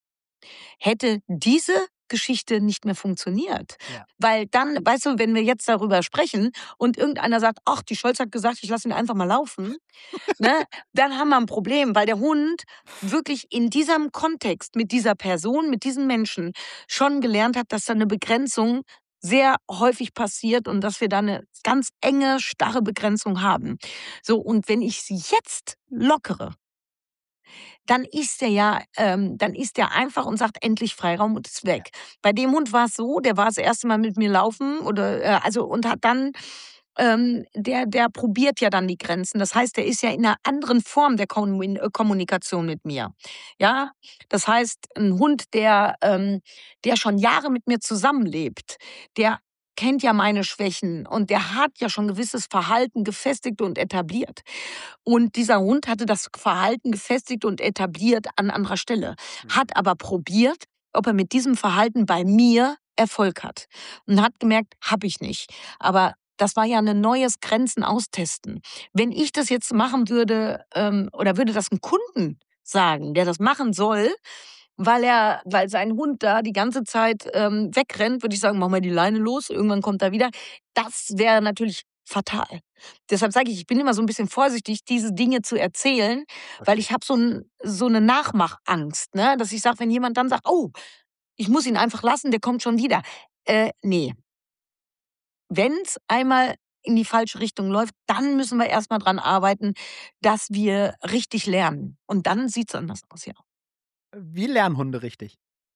hätte diese Geschichte nicht mehr funktioniert. Ja. Weil dann, weißt du, wenn wir jetzt darüber sprechen und irgendeiner sagt, ach, die Scholz hat gesagt, ich lasse ihn einfach mal laufen, ne, dann haben wir ein Problem, weil der Hund wirklich in diesem Kontext mit dieser Person, mit diesen Menschen schon gelernt hat, dass da eine Begrenzung sehr häufig passiert und dass wir da eine ganz enge, starre Begrenzung haben. So, und wenn ich sie jetzt lockere, dann ist dann ist der einfach und sagt endlich Freiraum und ist weg. Bei dem Hund war es so, der war das erste Mal mit mir laufen oder also und hat dann der probiert ja dann die Grenzen. Das heißt, der ist ja in einer anderen Form der Kommunikation mit mir. Ja, das heißt, ein Hund, der schon Jahre mit mir zusammenlebt, der kennt ja meine Schwächen und der hat ja schon gewisses Verhalten gefestigt und etabliert. Und dieser Hund hatte das Verhalten gefestigt und etabliert an anderer Stelle, hat aber probiert, ob er mit diesem Verhalten bei mir Erfolg hat und hat gemerkt, habe ich nicht. Aber das war ja ein neues Grenzen austesten. Wenn ich das jetzt machen würde oder würde das 'n Kunden sagen, der das machen soll, weil sein Hund da die ganze Zeit wegrennt, würde ich sagen: „Mach mal die Leine los, irgendwann kommt er wieder." Das wäre natürlich fatal. Deshalb sage ich bin immer so ein bisschen vorsichtig, diese Dinge zu erzählen, weil Okay. ich habe so 'ne Nachmachangst, ne, dass ich sage, wenn jemand dann sagt: „Oh, ich muss ihn einfach lassen, der kommt schon wieder." Ne. Wenn's einmal in die falsche Richtung läuft, dann müssen wir erst mal dran arbeiten, dass wir richtig lernen. Und dann sieht's anders aus, ja. Wie lernen Hunde richtig?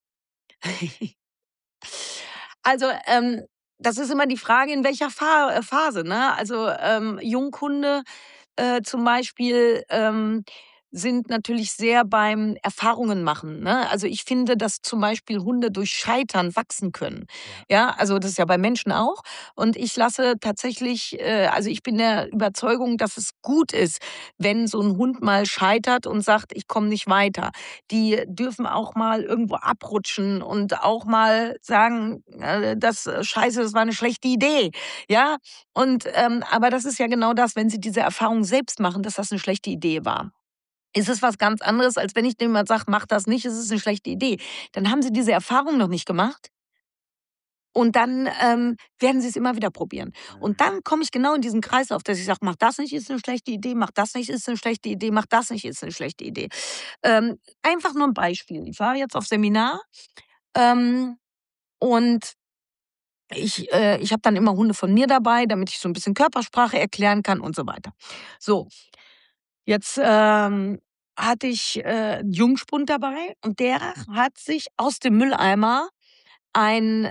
Also, das ist immer die Frage, in welcher Phase, ne? Also, Junghunde zum Beispiel sind natürlich sehr beim Erfahrungen machen. Ne? Also ich finde, dass zum Beispiel Hunde durch Scheitern wachsen können. Ja. Ja, also das ist ja bei Menschen auch. Und ich lasse tatsächlich, also ich bin der Überzeugung, dass es gut ist, wenn so ein Hund mal scheitert und sagt, ich komme nicht weiter. Die dürfen auch mal irgendwo abrutschen und auch mal sagen, das Scheiße, das war eine schlechte Idee. Ja, und aber das ist ja genau das, wenn sie diese Erfahrung selbst machen, dass das eine schlechte Idee war. Ist es was ganz anderes, als wenn ich dem mal sage: „Mach das nicht, es ist eine schlechte Idee." Dann haben sie diese Erfahrung noch nicht gemacht und dann werden sie es immer wieder probieren. Und dann komme ich genau in diesen Kreislauf, dass ich sage: „Mach das nicht, ist eine schlechte Idee, mach das nicht, ist eine schlechte Idee, mach das nicht, ist eine schlechte Idee." Einfach nur ein Beispiel. Ich war jetzt auf Seminar, ähm, und ich habe dann immer Hunde von mir dabei, damit ich so ein bisschen Körpersprache erklären kann und so weiter. So, jetzt hatte ich 'n Jungspund dabei und der hat sich aus dem Mülleimer ein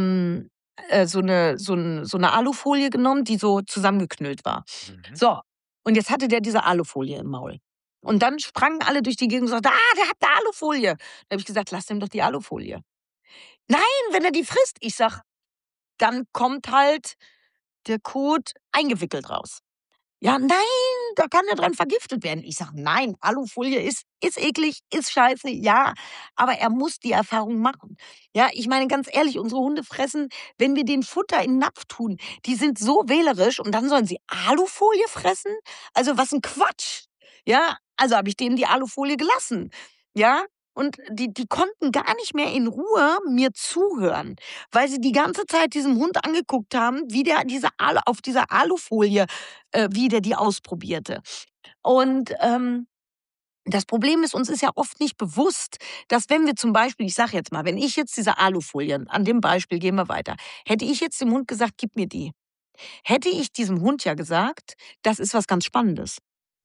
so 'ne Alufolie genommen, die so zusammengeknüllt war. Mhm. So, und jetzt hatte der diese Alufolie im Maul. Und dann sprangen alle durch die Gegend und sagten: „Ah, der hat 'ne Alufolie." Da habe ich gesagt: „Lass dem doch die Alufolie." „Nein, wenn er die frisst." Ich sage: „Dann kommt halt der Kot eingewickelt raus." „Ja, nein, da kann er dran vergiftet werden." Ich sage: „Nein, Alufolie ist eklig, ist scheiße, ja, aber er muss die Erfahrung machen." Ja, ich meine ganz ehrlich, unsere Hunde fressen, wenn wir den Futter in 'n Napf tun, die sind so wählerisch und dann sollen sie Alufolie fressen? Also, was 'n Quatsch. Ja, also habe ich denen die Alufolie gelassen. Ja, und die konnten gar nicht mehr in Ruhe mir zuhören, weil sie die ganze Zeit diesem Hund angeguckt haben, wie der diese Alu auf dieser Alufolie wie der die ausprobierte. Und das Problem ist, uns ist ja oft nicht bewusst, dass wenn wir zum Beispiel, ich sage jetzt mal, wenn ich jetzt diese Alufolien, an dem Beispiel gehen wir weiter, hätte ich jetzt dem Hund gesagt, gib mir die, hätte ich diesem Hund ja gesagt, das ist was ganz Spannendes.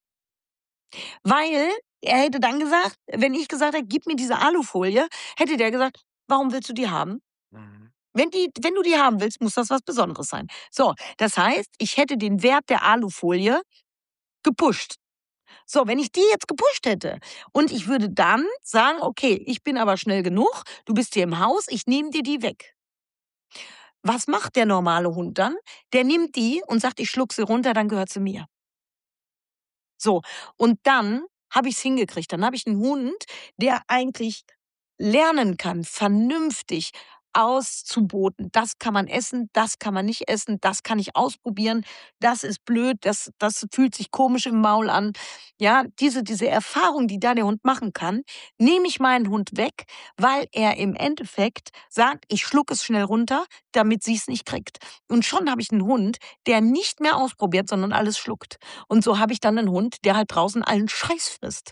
Weil er hätte dann gesagt, wenn ich gesagt hätte, gib mir diese Alufolie, hätte der gesagt, warum willst du die haben? Mhm. Wenn du die haben willst, muss das was Besonderes sein. So, das heißt, ich hätte den Wert der Alufolie gepusht. So, wenn ich die jetzt gepusht hätte und ich würde dann sagen: „Okay, ich bin aber schnell genug, du bist hier im Haus, ich nehme dir die weg." Was macht der normale Hund dann? Der nimmt die und sagt: „Ich schluck sie runter, dann gehört sie mir." So, und dann habe ich's hingekriegt. Dann habe ich 'n Hund, der eigentlich lernen kann, vernünftig auszuboten. Das kann man essen, das kann man nicht essen, das kann ich ausprobieren, das ist blöd, das fühlt sich komisch im Maul an. Ja, diese Erfahrung, die da der Hund machen kann, nehme ich meinen Hund weg, weil er im Endeffekt sagt, ich schluck es schnell runter, damit sie es nicht kriegt. Und schon habe ich einen Hund, der nicht mehr ausprobiert, sondern alles schluckt. Und so habe ich dann einen Hund, der halt draußen allen Scheiß frisst.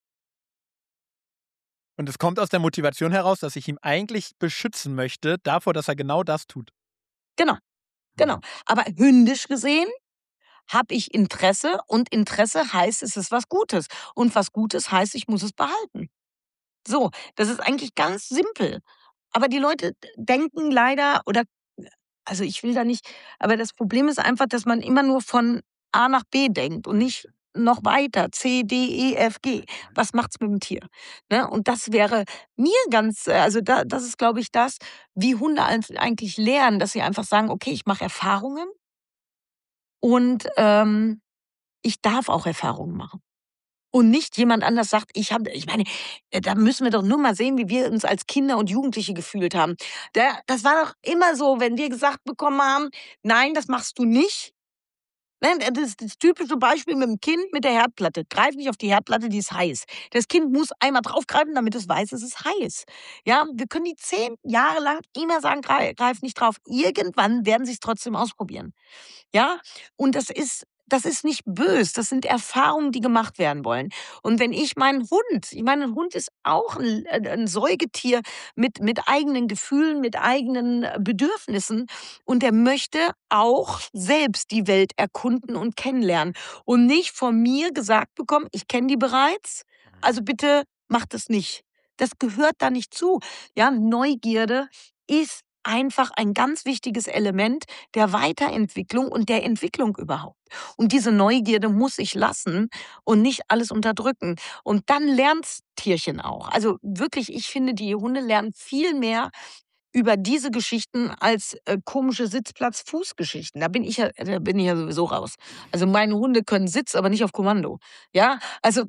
Und es kommt aus der Motivation heraus, dass ich ihn eigentlich beschützen möchte davor, dass er genau das tut. Genau, genau. Aber hündisch gesehen habe ich Interesse und Interesse heißt, es ist was Gutes. Und was Gutes heißt, ich muss es behalten. So, das ist eigentlich ganz simpel. Aber die Leute denken leider oder also ich will da nicht, aber das Problem ist einfach, dass man immer nur von A nach B denkt und nicht noch weiter, C, D, E, F, G. Was macht's mit dem Tier? Ne? Und das wäre mir ganz, also das ist, glaube ich, das, wie Hunde eigentlich lernen, dass sie einfach sagen, okay, ich mache Erfahrungen und ich darf auch Erfahrungen machen. Und nicht jemand anders sagt, ich meine, da müssen wir doch nur mal sehen, wie wir uns als Kinder und Jugendliche gefühlt haben. Das war doch immer so, wenn wir gesagt bekommen haben, nein, das machst du nicht. Ne, das ist das typische Beispiel mit dem Kind mit der Herdplatte. Greif nicht auf die Herdplatte, die ist heiß. Das Kind muss einmal draufgreifen, damit es weiß, es ist heiß. Ja, wir können die 10 Jahre lang immer sagen, greif nicht drauf. Irgendwann werden sie es trotzdem ausprobieren. Ja, und das ist nicht bös, das sind Erfahrungen, die gemacht werden wollen. Und wenn ich mein Hund ist auch 'n Säugetier mit eigenen Gefühlen, mit eigenen Bedürfnissen und der möchte auch selbst die Welt erkunden und kennenlernen und nicht von mir gesagt bekommen: „Ich kenne die bereits, also bitte mach das nicht.“ Das gehört da nicht zu. Ja, Neugierde ist einfach ein ganz wichtiges Element der Weiterentwicklung und der Entwicklung überhaupt. Und diese Neugierde muss ich lassen und nicht alles unterdrücken. Und dann lernt's Tierchen auch. Also wirklich, ich finde, die Hunde lernen viel mehr über diese Geschichten als komische Sitzplatz-Fußgeschichten. Da bin ich ja sowieso raus. Also meine Hunde können Sitz, aber nicht auf Kommando. Ja, also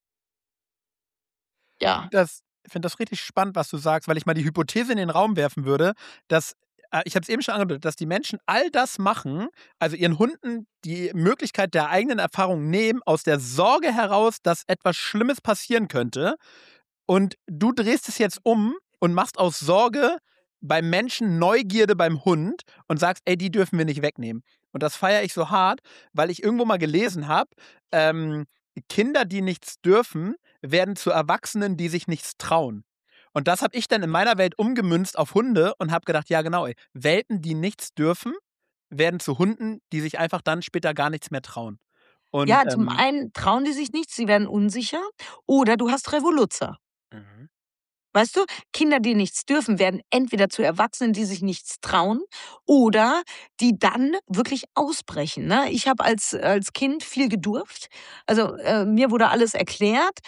ja. Ich finde das richtig spannend, was du sagst, weil ich mal die Hypothese in den Raum werfen würde, dass ich habe es eben schon angedeutet, dass die Menschen all das machen, also ihren Hunden die Möglichkeit der eigenen Erfahrung nehmen, aus der Sorge heraus, dass etwas Schlimmes passieren könnte. Und du drehst es jetzt um und machst aus Sorge beim Menschen Neugierde beim Hund und sagst, ey, die dürfen wir nicht wegnehmen. Und das feiere ich so hart, weil ich irgendwo mal gelesen habe, Kinder, die nichts dürfen, werden zu Erwachsenen, die sich nichts trauen. Und das habe ich dann in meiner Welt umgemünzt auf Hunde und habe gedacht, ja genau, ey, Welpen, die nichts dürfen, werden zu Hunden, die sich einfach dann später gar nichts mehr trauen. Und Ja, zum einen trauen die sich nichts, sie werden unsicher oder du hast Revoluzzer. mhm. Weißt du, Kinder, die nichts dürfen, werden entweder zu Erwachsenen, die sich nichts trauen oder die dann wirklich ausbrechen, ne? Ich habe als Kind viel gedurft. Also, mir wurde alles erklärt,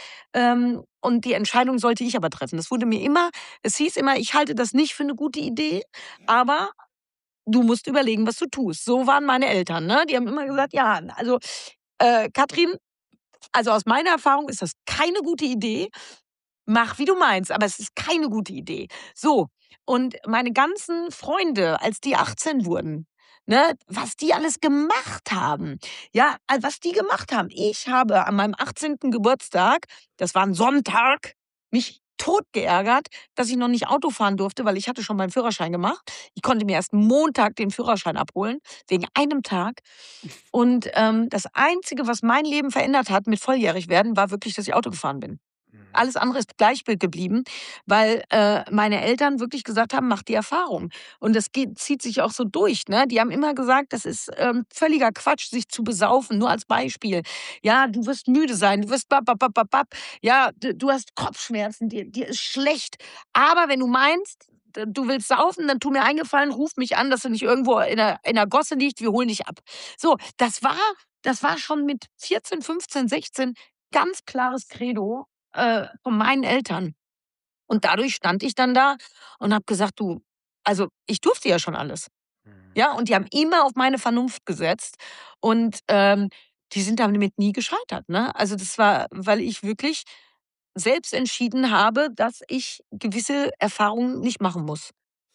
und die Entscheidung sollte ich aber treffen. Es hieß immer, ich halte das nicht für eine gute Idee, aber du musst überlegen, was du tust. So waren meine Eltern, ne? Die haben immer gesagt: „Ja, also, Katrin, also aus meiner Erfahrung ist das keine gute Idee. Mach, wie du meinst, aber es ist keine gute Idee. So, und meine ganzen Freunde, als die 18 wurden, ne, was die alles gemacht haben. Ja, was die gemacht haben. Ich habe an meinem 18. Geburtstag, das war 'n Sonntag, mich totgeärgert, dass ich noch nicht Auto fahren durfte, weil ich hatte schon meinen Führerschein gemacht. Ich konnte mir erst Montag den Führerschein abholen, wegen einem Tag. Und, das Einzige, was mein Leben verändert hat mit volljährig werden, war wirklich, dass ich Auto gefahren bin. Alles andere ist gleich geblieben, weil, meine Eltern wirklich gesagt haben: „Mach die Erfahrung.“ Und das zieht sich auch so durch, ne? Die haben immer gesagt, das ist, völliger Quatsch, sich zu besaufen, nur als Beispiel. Ja, du wirst müde sein, du wirst bap, bap, bap, bap, bap. Ja, du hast Kopfschmerzen, dir ist schlecht. Aber wenn du meinst, du willst saufen, dann tu mir einen Gefallen, ruf mich an, dass du nicht irgendwo in 'ner Gosse liegst, wir holen dich ab. So, das war schon mit 14, 15, 16 ganz klares Credo von meinen Eltern. Und dadurch stand ich dann da und habe gesagt: „Du, also, ich durfte ja schon alles.“ Mhm. Ja, und die haben immer auf meine Vernunft gesetzt und, die sind damit nie gescheitert, ne? Also, das war, weil ich wirklich selbst entschieden habe, dass ich gewisse Erfahrungen nicht machen muss.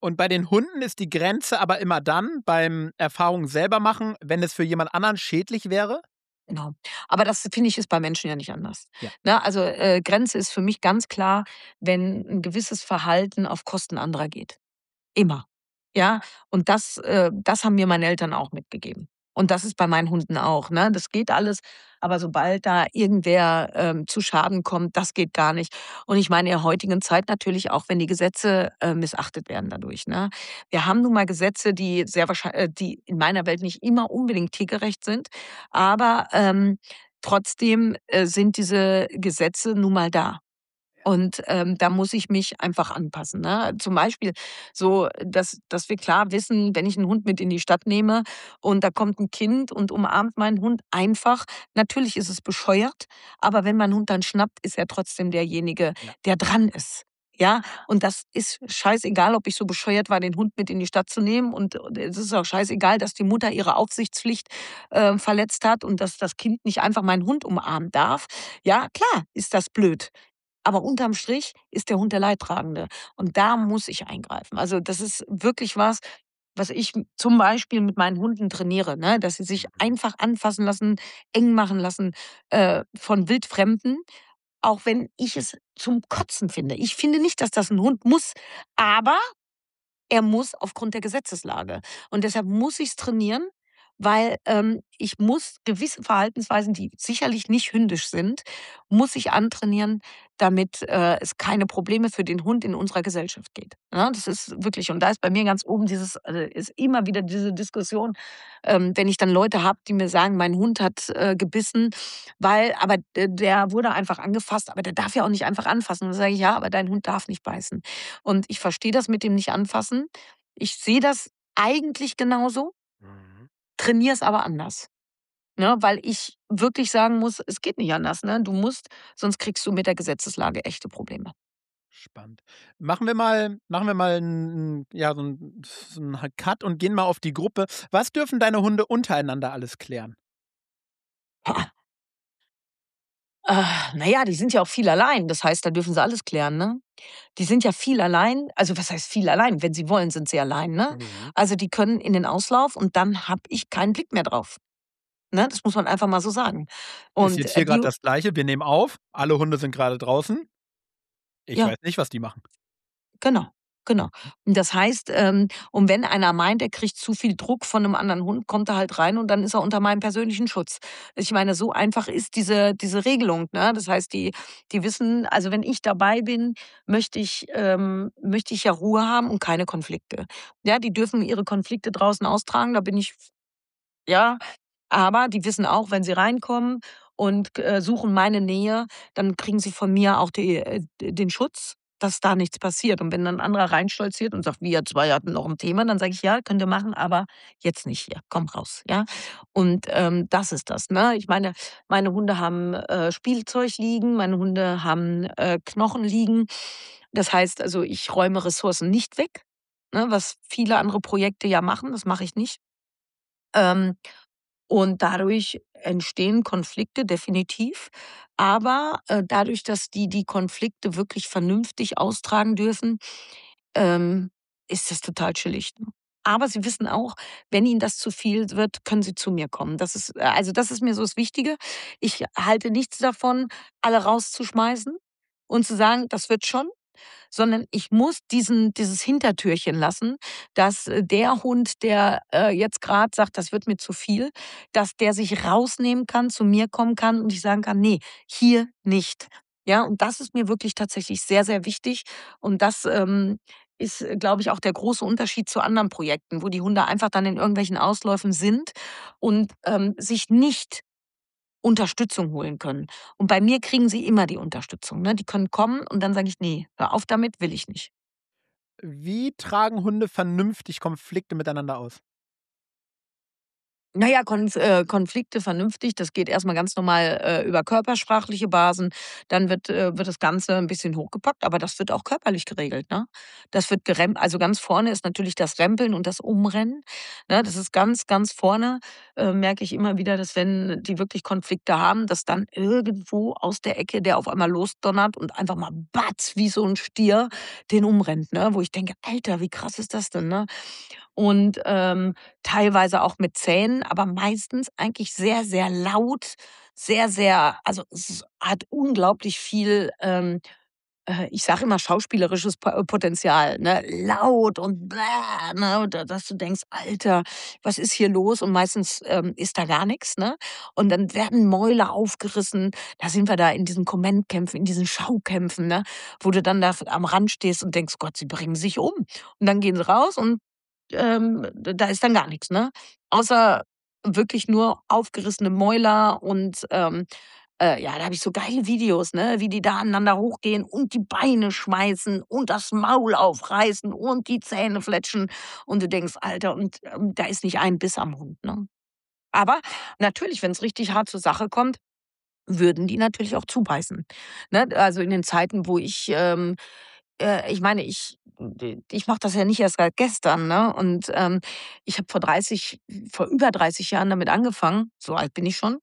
Und bei den Hunden ist die Grenze aber immer dann beim Erfahrung selber machen, wenn es für jemand anderen schädlich wäre? Genau. Aber das, finde ich, ist bei Menschen ja nicht anders. Ja. Ne, also, Grenze ist für mich ganz klar, wenn ein gewisses Verhalten auf Kosten anderer geht. Immer. Ja, und das haben mir meine Eltern auch mitgegeben. Und das ist bei meinen Hunden auch, ne? Das geht alles, aber sobald da irgendwer, zu Schaden kommt, das geht gar nicht. Und ich meine in der heutigen Zeit natürlich auch, wenn die Gesetze, missachtet werden dadurch, ne? Wir haben nun mal Gesetze, die die in meiner Welt nicht immer unbedingt tiergerecht sind, aber, trotzdem, sind diese Gesetze nun mal da. Und, da muss ich mich einfach anpassen, ne? Zum Beispiel so, dass wir klar wissen, wenn ich 'n Hund mit in die Stadt nehme und da kommt 'n Kind und umarmt meinen Hund einfach. Natürlich ist es bescheuert, aber wenn mein Hund dann schnappt, ist er trotzdem derjenige, Ja. der dran ist, ja? Und das ist scheißegal, ob ich so bescheuert war, den Hund mit in die Stadt zu nehmen und es ist auch scheißegal, dass die Mutter ihre Aufsichtspflicht, verletzt hat und dass das Kind nicht einfach meinen Hund umarmen darf. Ja, klar ist das blöd. Aber unterm Strich ist der Hund der Leidtragende und da muss ich eingreifen. Also, das ist wirklich was, was ich zum Beispiel mit meinen Hunden trainiere, ne, dass sie sich Mhm. einfach anfassen lassen, eng machen lassen, von Wildfremden, auch wenn ich es zum Kotzen finde. Ich finde nicht, dass das 'n Hund muss, aber er muss aufgrund der Gesetzeslage. Und deshalb muss ich's trainieren, weil, ich muss gewisse Verhaltensweisen, die sicherlich nicht hündisch sind, muss ich antrainieren, damit, es keine Probleme für den Hund in unserer Gesellschaft geht, ne? Das ist wirklich, und da ist bei mir ganz oben dieses ist immer wieder diese Diskussion, wenn ich dann Leute habe, die mir sagen: „Mein Hund hat, gebissen, weil aber der wurde einfach angefasst, aber der darf ja auch nicht einfach anfassen.“ Und dann sage ich: „Ja, aber dein Hund darf nicht beißen.“ Und ich verstehe das mit dem Nicht-Anfassen. Ich sehe das eigentlich genauso, Mhm. trainiere es aber anders, ne, weil ich wirklich sagen muss, es geht nicht anders, ne? Du musst, sonst kriegst du mit der Gesetzeslage echte Probleme. Spannend. Machen wir mal 'n ja, so 'n Cut und gehen mal auf die Gruppe. Was dürfen deine Hunde untereinander alles klären? Na ja, die sind ja auch viel allein. Das heißt, da dürfen sie alles klären, ne? Die sind ja viel allein. Also, was heißt viel allein? Wenn sie wollen, sind sie allein, ne? Mhm. Also, die können in den Auslauf und dann habe ich keinen Blick mehr drauf, ne? Das muss man einfach mal so sagen. Ist Und, jetzt hier die grad das Gleiche. Wir nehmen auf, alle Hunde sind grade draußen. Ich ja. weiß nicht, was die machen. Genau, genau. Mhm. Und das heißt, und wenn einer meint, er kriegt zu viel Druck von 'nem anderen Hund, kommt er halt rein und dann ist er unter meinem persönlichen Schutz. Ich meine, so einfach ist diese Regelung, ne? Das heißt, die wissen, also, wenn ich dabei bin, möchte ich ja Ruhe haben und keine Konflikte. Ja, die dürfen ihre Konflikte draußen austragen, da bin ich, ja, aber die wissen auch, wenn sie reinkommen und, suchen meine Nähe, dann kriegen sie von mir auch den Schutz, dass da nichts passiert. Und wenn dann 'n anderer reinstolziert und sagt: „Wir 2 hatten noch 'n Thema“, dann sage ich: „Ja, könnt ihr machen, aber jetzt nicht hier. Komm raus“, ja? Und, das ist das, ne? Ich meine Hunde haben, Spielzeug liegen, meine Hunde haben, Knochen liegen. Das heißt also, ich räume Ressourcen nicht weg, ne, was viele andere Projekte ja machen, das mache ich nicht. Ähm, und dadurch entstehen Konflikte definitiv. Aber, dadurch, dass die Konflikte wirklich vernünftig austragen dürfen, ähm, ist das total chillig, ne? Aber sie wissen auch, wenn ihnen das zu viel wird, können sie zu mir kommen. Das ist mir so das Wichtige. Ich halte nichts davon, alle rauszuschmeißen und zu sagen: „Das wird schon“, sondern ich muss dieses Hintertürchen lassen, dass, der Hund, der, jetzt gerade sagt: „Das wird mir zu viel“, dass der sich rausnehmen kann, zu mir kommen kann und ich sagen kann: „Ne, hier nicht.“ Ja, und das ist mir wirklich tatsächlich sehr, sehr wichtig und das, ist, glaube ich, auch der große Unterschied zu anderen Projekten, wo die Hunde einfach dann in irgendwelchen Ausläufen sind und, sich nicht Unterstützung holen können. Und bei mir kriegen sie immer die Unterstützung, ne? Die können kommen und dann sage ich: „Ne, hör auf damit, will ich nicht.“ Wie tragen Hunde vernünftig Konflikte miteinander aus? Na ja, Konflikte vernünftig, das geht erst mal ganz normal, über körpersprachliche Basen. Dann wird das Ganze 'n bisschen hochgepackt, aber das wird auch körperlich geregelt, ne? Das wird also ganz vorne ist natürlich das Rempeln und das Umrennen, ne? Das ist ganz, ganz vorne, merke ich immer wieder, dass wenn die wirklich Konflikte haben, dass dann irgendwo aus der Ecke der auf einmal losdonnert und einfach mal batz wie so 'n Stier den umrennt, ne? Wo ich denke: „Alter, wie krass ist das denn“, ne? Und, teilweise auch mit Zähnen, aber meistens eigentlich sehr, sehr laut, sehr, sehr also, es hat unglaublich viel, ich sage immer schauspielerisches Potenzial, ne? Laut und bla, ne? Und dass du denkst: „Alter, was ist hier los?“ Und meistens, ist da gar nix, ne? Und dann werden Mäuler aufgerissen. Da sind wir da in diesen Kommentkämpfen, in diesen Schaukämpfen, ne? Wo du dann da am Rand stehst und denkst: „Gott, sie bringen sich um.“ Und dann gehen sie raus und da ist dann gar nichts, ne? Außer wirklich nur aufgerissene Mäuler und, ja, da habe ich so geile Videos, ne, wie die da aneinander hochgehen und die Beine schmeißen und das Maul aufreißen und die Zähne fletschen und du denkst: „Alter“ und, da ist nicht ein Biss am Hund, ne? Aber natürlich, wenn's richtig hart zur Sache kommt, würden die natürlich auch zubeißen, ne? Also, in den Zeiten, wo ich meine, ich mache das ja nicht erst seit gestern, ne? Und, ich habe vor über 30 Jahren damit angefangen, so alt bin ich schon.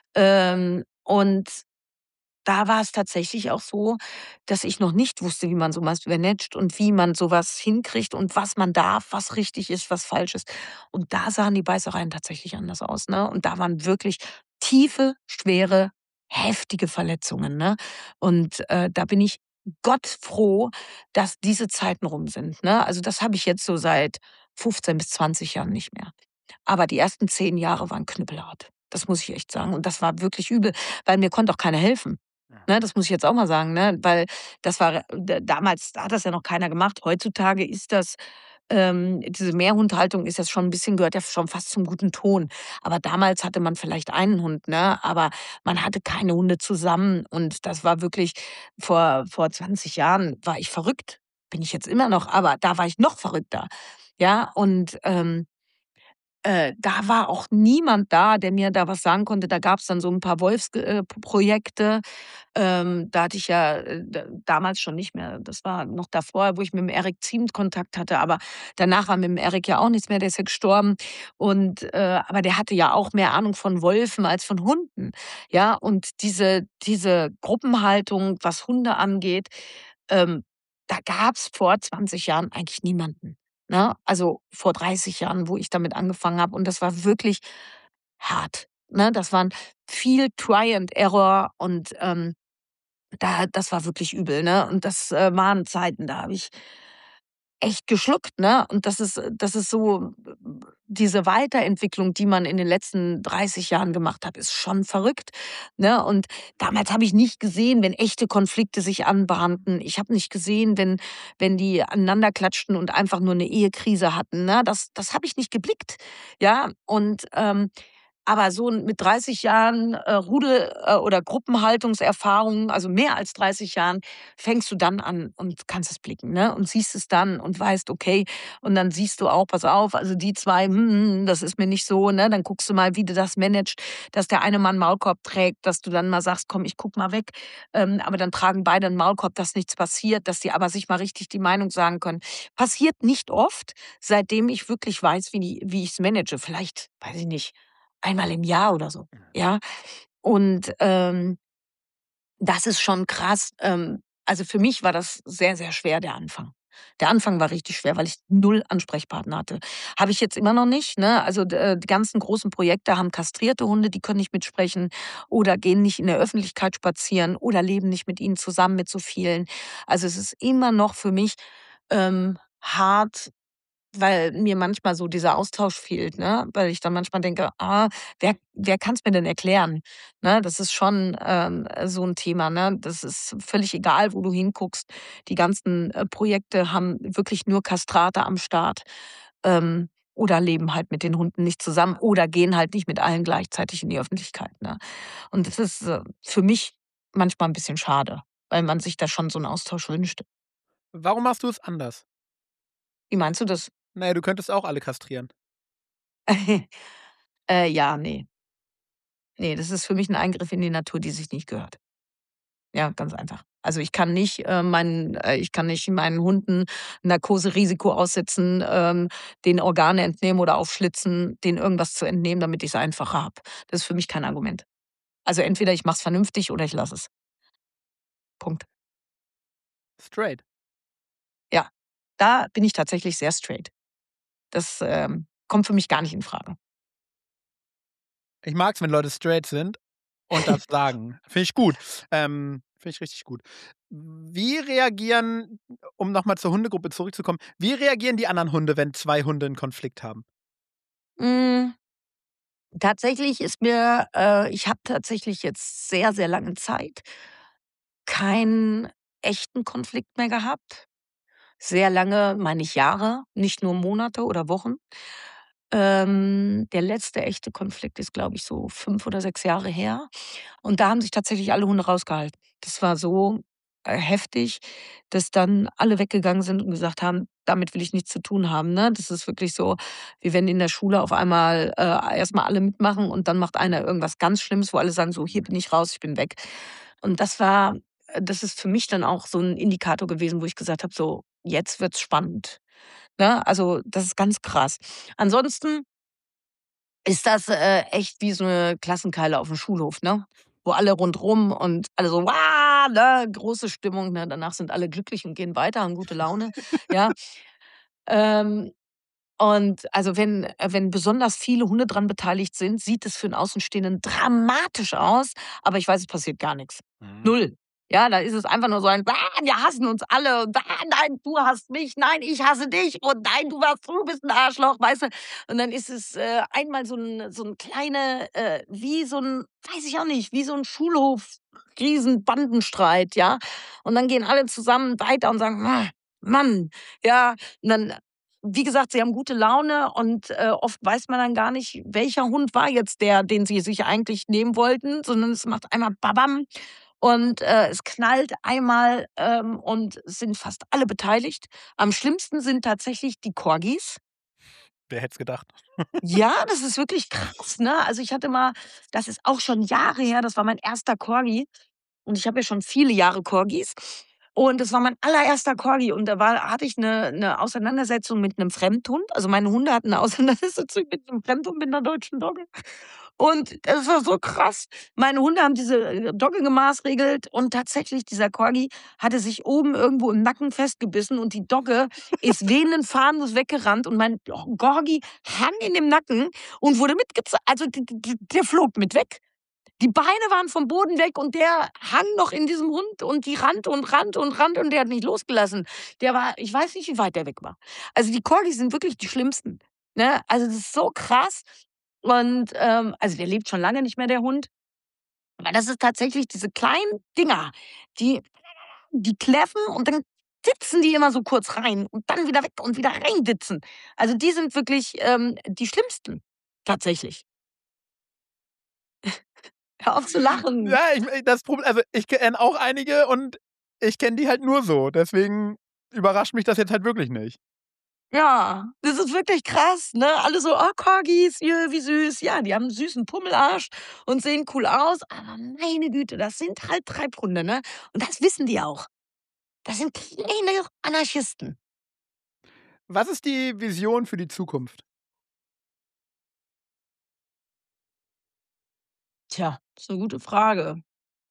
Und da war es tatsächlich auch so, dass ich noch nicht wusste, wie man so was managt und wie man so was hinkriegt und was man darf, was richtig ist, was falsch ist. Und da sahen die Beißereien tatsächlich anders aus, ne? Und da waren wirklich tiefe, schwere, heftige Verletzungen, ne? Und, da bin ich Gott froh, dass diese Zeiten rum sind, ne? Also, das habe ich jetzt so seit 15 bis 20 Jahren nicht mehr. Aber die ersten 10 Jahre waren knüppelhart. Das muss ich echt sagen. Und das war wirklich übel, weil mir konnte auch keiner helfen. Ja. Ne, das muss ich jetzt auch mal sagen, ne? Weil das war damals hat das ja noch keiner gemacht. Heutzutage ist das diese Mehrhundhaltung ist jetzt schon ein bisschen gehört ja schon fast zum guten Ton. Aber damals hatte man vielleicht einen Hund, ne? Aber man hatte keine Hunde zusammen und das war wirklich vor 20 Jahren war ich verrückt. Bin ich jetzt immer noch, aber da war ich noch verrückter. Ja, und, da war auch niemand da, der mir da was sagen konnte. Da gab's dann so 'n paar Projekte. Da hatte ich ja, damals schon nicht mehr. Das war noch davor, wo ich mit dem Eric Ziemt Kontakt hatte, aber danach war mit dem Eric ja auch nichts mehr, der ist ja gestorben. Und, aber der hatte ja auch mehr Ahnung von Wölfen als von Hunden. Ja, und diese Gruppenhaltung, was Hunde angeht, ähm, da gab's vor 20 Jahren eigentlich niemanden, ne? Also, vor 30 Jahren, wo ich damit angefangen habe und das war wirklich hart, ne? Das waren viel Try and Error und, das war wirklich übel, ne? Und das, waren Zeiten, da habe ich echt geschluckt, ne? Und das ist so diese Weiterentwicklung, die man in den letzten 30 Jahren gemacht hat, ist schon verrückt, ne? Und damals habe ich nicht gesehen, wenn echte Konflikte sich anbahnten. Ich habe nicht gesehen, wenn die aneinander klatschten und einfach nur 'ne Ehekrise hatten, ne? Das habe ich nicht geblickt, ja? Und, aber so mit 30 Jahren, Rudel oder Gruppenhaltungserfahrung, also mehr als 30 Jahren, fängst du dann an und kannst es blicken, ne? Und siehst es dann und weißt, okay und dann siehst du auch, pass auf, also die 2, das ist mir nicht so, ne? Dann guckst du mal, wie du das managst, dass der eine mal 'n Maulkorb trägt, dass du dann mal sagst: „Komm, ich gucke mal weg.“ Aber dann tragen beide 'n Maulkorb, dass nichts passiert, dass die aber sich mal richtig die Meinung sagen können. Passiert nicht oft, seitdem ich wirklich weiß, wie ich's manage. Vielleicht, weiß ich nicht, einmal im Jahr oder so, ja? Und, das ist schon krass. Also, für mich war das sehr, sehr schwer, der Anfang. Der Anfang war richtig schwer, weil ich null Ansprechpartner hatte. Habe ich jetzt immer noch nicht, ne? Also, die ganzen großen Projekte haben kastrierte Hunde, die können nicht mitsprechen oder gehen nicht in der Öffentlichkeit spazieren oder leben nicht mit ihnen zusammen mit so vielen. Also, es ist immer noch für mich, hart, weil mir manchmal so dieser Austausch fehlt, ne? Weil ich dann manchmal denke: „Ah, wer kann's mir denn erklären?“ Ne, das ist schon, so 'n Thema, ne? Das ist völlig egal, wo du hinguckst. Die ganzen, Projekte haben wirklich nur Kastrate am Start, oder leben halt mit den Hunden nicht zusammen oder gehen halt nicht mit allen gleichzeitig in die Öffentlichkeit, ne? Und das ist, für mich manchmal 'n bisschen schade, weil man sich da schon so 'n Austausch wünscht. Warum machst du es anders? Wie meinst du das? Na ja, du könntest auch alle kastrieren. Ja, ne. Ne, das ist für mich 'n Eingriff in die Natur, die sich nicht gehört. Ja, ganz einfach. Also, ich kann nicht meinen Hunden Narkoserisiko aussetzen, denen Organe entnehmen oder aufschlitzen, denen irgendwas zu entnehmen, damit ich's einfacher habe. Das ist für mich kein Argument. Also, entweder ich mache es vernünftig oder ich lasse es. Punkt. Straight. Ja, da bin ich tatsächlich sehr straight. Das, kommt für mich gar nicht infrage. Ich mag's, wenn Leute straight sind und das sagen. Finde ich gut. Finde ich richtig gut. Wie reagieren um noch mal zur Hundegruppe zurückzukommen, wie reagieren die anderen Hunde, wenn 2 Hunde 'n Konflikt haben? Hm, tatsächlich ist mir ich habe tatsächlich jetzt sehr, sehr lange Zeit keinen echten Konflikt mehr gehabt. Sehr lange meine ich Jahre, nicht nur Monate oder Wochen. Der letzte echte Konflikt ist, glaube ich, so 5 oder 6 Jahre her. Und da haben sich tatsächlich alle Hunde rausgehalten. Das war so, heftig, dass dann alle weggegangen sind und gesagt haben: „Damit will ich nichts zu tun haben“, ne? Das ist wirklich so, wie wenn in der Schule auf einmal, erst mal alle mitmachen und dann macht einer irgendwas ganz Schlimmes, wo alle sagen so: „Hier bin ich raus, ich bin weg.“ Und das ist für mich dann auch so 'n Indikator gewesen, wo ich gesagt habe: „So, jetzt wird's spannend“, ne? Also, das ist ganz krass. Ansonsten ist das, echt wie so 'ne Klassenkeile aufm Schulhof, ne? Wo alle rundrum und alle so: „Wa“, ne? Große Stimmung, ne? Danach sind alle glücklich und gehen weiter, haben gute Laune, ja? Ähm, und also, wenn besonders viele Hunde dran beteiligt sind, sieht es für 'n Außenstehenden dramatisch aus, aber ich weiß, es passiert gar nix. Mhm. Null. Ja, da ist es einfach nur so ein: „Ah, wir hassen uns alle und ah, nein, du hasst mich. Nein, ich hasse dich und nein, du bist 'n Arschloch“, weißt du? Und dann ist es, einmal so 'n kleine wie so 'n weiß ich auch nicht, wie so 'n Schulhof Riesenbandenstreit, ja? Und dann gehen alle zusammen weiter und sagen: „Ah, Mann“, ja? Und dann wie gesagt, sie haben gute Laune und, oft weiß man dann gar nicht, welcher Hund war jetzt der, den sie sich eigentlich nehmen wollten, sondern es macht einmal Babam und, es knallt einmal, und es sind fast alle beteiligt. Am schlimmsten sind tatsächlich die Corgis. Wer hätte es gedacht? Ja, das ist wirklich krass, ne? Also, ich hatte mal das ist auch schon Jahre her, das war mein erster Corgi und ich habe ja schon viele Jahre Corgis und das war mein allererster Corgi und da hatte ich 'ne Auseinandersetzung mit 'nem Fremdhund. Also, meine Hunde hatten 'ne Auseinandersetzung mit 'nem Fremdhund, mit 'ner deutschen Dogge und das war so krass. Meine Hunde haben diese, Dogge gemaßregelt und tatsächlich dieser Corgi hatte sich oben irgendwo im Nacken festgebissen und die Dogge ist wehenden Fahrens weggerannt und mein Corgi hang in dem Nacken und wurde also der flog mit weg. Die Beine waren vom Boden weg und der hang noch in diesem Hund und die rannte und rannte und rannte und der hat nicht losgelassen. Der war ich weiß nicht, wie weit der weg war. Also, die Corgis sind wirklich die schlimmsten, ne? Also, das ist so krass und, also, der lebt schon lange nicht mehr, der Hund. Aber das ist tatsächlich diese kleinen Dinger, die die kläffen und dann ditzen die immer so kurz rein und dann wieder weg und wieder reinditzen. Also, die sind wirklich, die schlimmsten, tatsächlich. Hör auf zu lachen. Ja, das Problem, also, ich kenne auch einige und ich kenne die halt nur so. Deswegen überrascht mich das jetzt halt wirklich nicht. Ja, das ist wirklich krass, ne? Alle so: „Oh, Corgis, wie süß.“ Ja, die haben 'n süßen Pummelarsch und sehen cool aus, aber meine Güte, das sind halt Treibhunde, ne? Und das wissen die auch. Das sind kleine Anarchisten. Was ist die Vision für die Zukunft? Tja, ist 'ne gute Frage.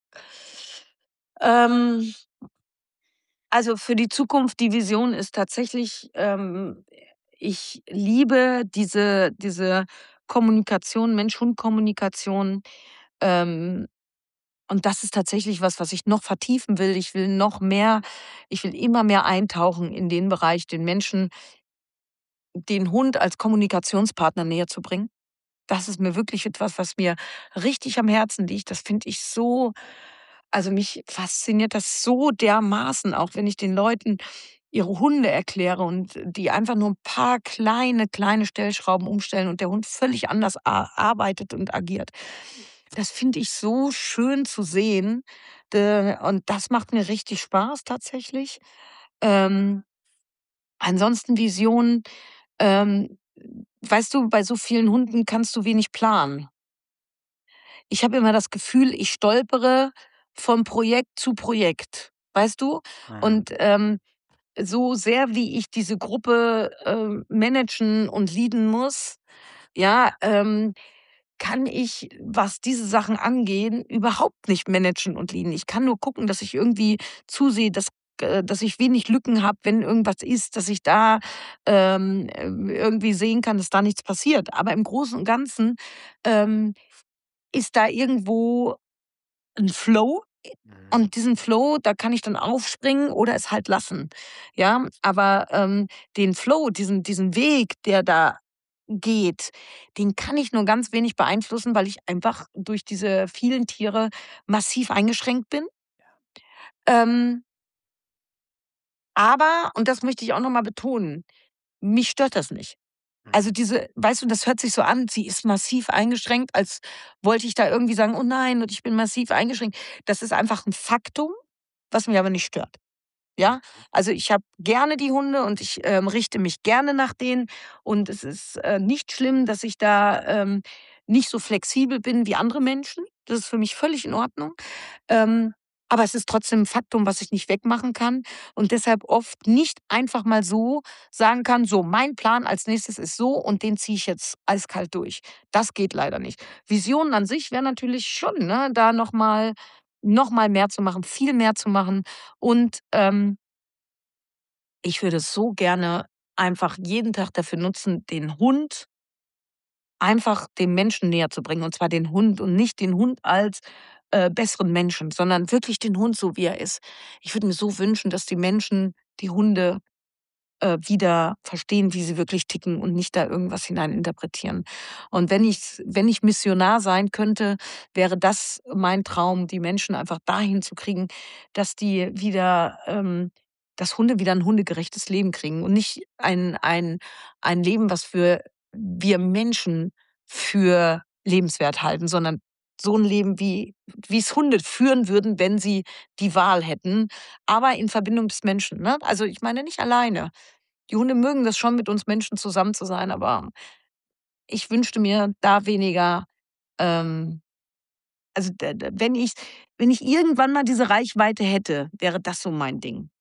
Ähm, also, für die Zukunft, die Vision ist tatsächlich, ich liebe diese Kommunikation, Mensch-Hund-Kommunikation, ähm, und das ist tatsächlich was ich noch vertiefen will. Ich will immer mehr eintauchen in den Bereich, den Menschen den Hund als Kommunikationspartner näherzubringen. Das ist mir wirklich etwas, was mir richtig am Herzen liegt. Das finde ich so also, mich fasziniert das so dermaßen, auch wenn ich den Leuten ihre Hunde erkläre und die einfach nur 'n paar kleine Stellschrauben umstellen und der Hund völlig anders arbeitet und agiert. Das finde ich so schön zu sehen, und das macht mir richtig Spaß tatsächlich. Ähm, ansonsten Visionen, ähm weißt du, bei so vielen Hunden kannst du wenig planen. Ich habe immer das Gefühl, ich stolpere von Projekt zu Projekt, weißt du? Mhm. Und, so sehr, wie ich diese Gruppe, managen und leaden muss, ja, kann ich, was diese Sachen angehen, überhaupt nicht managen und leaden. Ich kann nur gucken, dass ich irgendwie zusehe, dass ich wenig Lücken habe, wenn irgendwas ist, dass ich da, irgendwie sehen kann, dass da nichts passiert. Aber im Großen und Ganzen, ähm, ist da irgendwo 'n Flow Mhm. und diesen Flow, da kann ich dann aufspringen oder es halt lassen. Ja, aber, den Flow, diesen Weg, der da geht, den kann ich nur ganz wenig beeinflussen, weil ich einfach durch diese vielen Tiere massiv eingeschränkt bin. Ähm, aber, und das möchte ich auch noch mal betonen, mich stört das nicht. Also, Mhm. diese, weißt du, das hört sich so an, sie ist massiv eingeschränkt, als wollte ich da irgendwie sagen: „Oh nein, und ich bin massiv eingeschränkt.“ Das ist einfach 'n Faktum, was mich aber nicht stört. Ja? Also, ich habe gerne die Hunde und ich, richte mich gerne nach denen und es ist, nicht schlimm, dass ich da, nicht so flexibel bin wie andere Menschen. Das ist für mich völlig in Ordnung. Ähm, aber es ist trotzdem 'n Faktum, was ich nicht wegmachen kann und deshalb oft nicht einfach mal so sagen kann: „So, mein Plan als Nächstes ist so und den ziehe ich jetzt eiskalt durch.“ Das geht leider nicht. Visionen an sich wäre natürlich schon, ne, da noch mal mehr zu machen, viel mehr zu machen und, ich würde so gerne einfach jeden Tag dafür nutzen, den Hund einfach dem Menschen näher zu bringen, und zwar den Hund und nicht den Hund als, besseren Menschen, sondern wirklich den Hund so, wie er ist. Ich würde mir so wünschen, dass die Menschen die Hunde, wieder verstehen, wie sie wirklich ticken und nicht da irgendwas hineininterpretieren. Und wenn ich Missionar sein könnte, wäre das mein Traum, die Menschen einfach dahin zu kriegen, dass die wieder, dass Hunde wieder ein hundegerechtes Leben kriegen und nicht ein Leben, was wir Menschen für lebenswert halten, sondern so ein Leben, wie es Hunde führen würden, wenn sie die Wahl hätten, aber in Verbindung des Menschen, ne? Also, ich meine nicht alleine. Die Hunde mögen das schon, mit uns Menschen zusammen zu sein, aber ich wünschte mir da weniger, ähm also, wenn ich irgendwann mal diese Reichweite hätte, wäre das so mein Ding.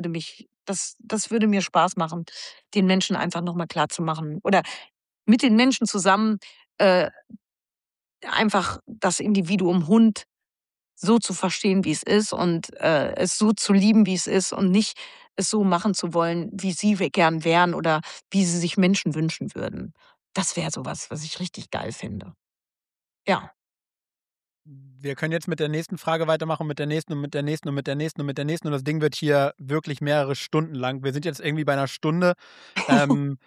Das würde mir Spaß machen, den Menschen einfach noch mal klarzumachen oder mit den Menschen zusammen, äh, einfach das Individuum Hund so zu verstehen, wie es ist und, es so zu lieben, wie es ist und nicht es so machen zu wollen, wie sie gern wären oder wie sie sich Menschen wünschen würden. Das wäre so was, was ich richtig geil finde. Ja. Wir können jetzt mit der nächsten Frage weitermachen, mit der nächsten und mit der nächsten und mit der nächsten und mit der nächsten und das Ding wird hier wirklich mehrere Stunden lang. Wir sind jetzt irgendwie bei 'ner Stunde. Ähm,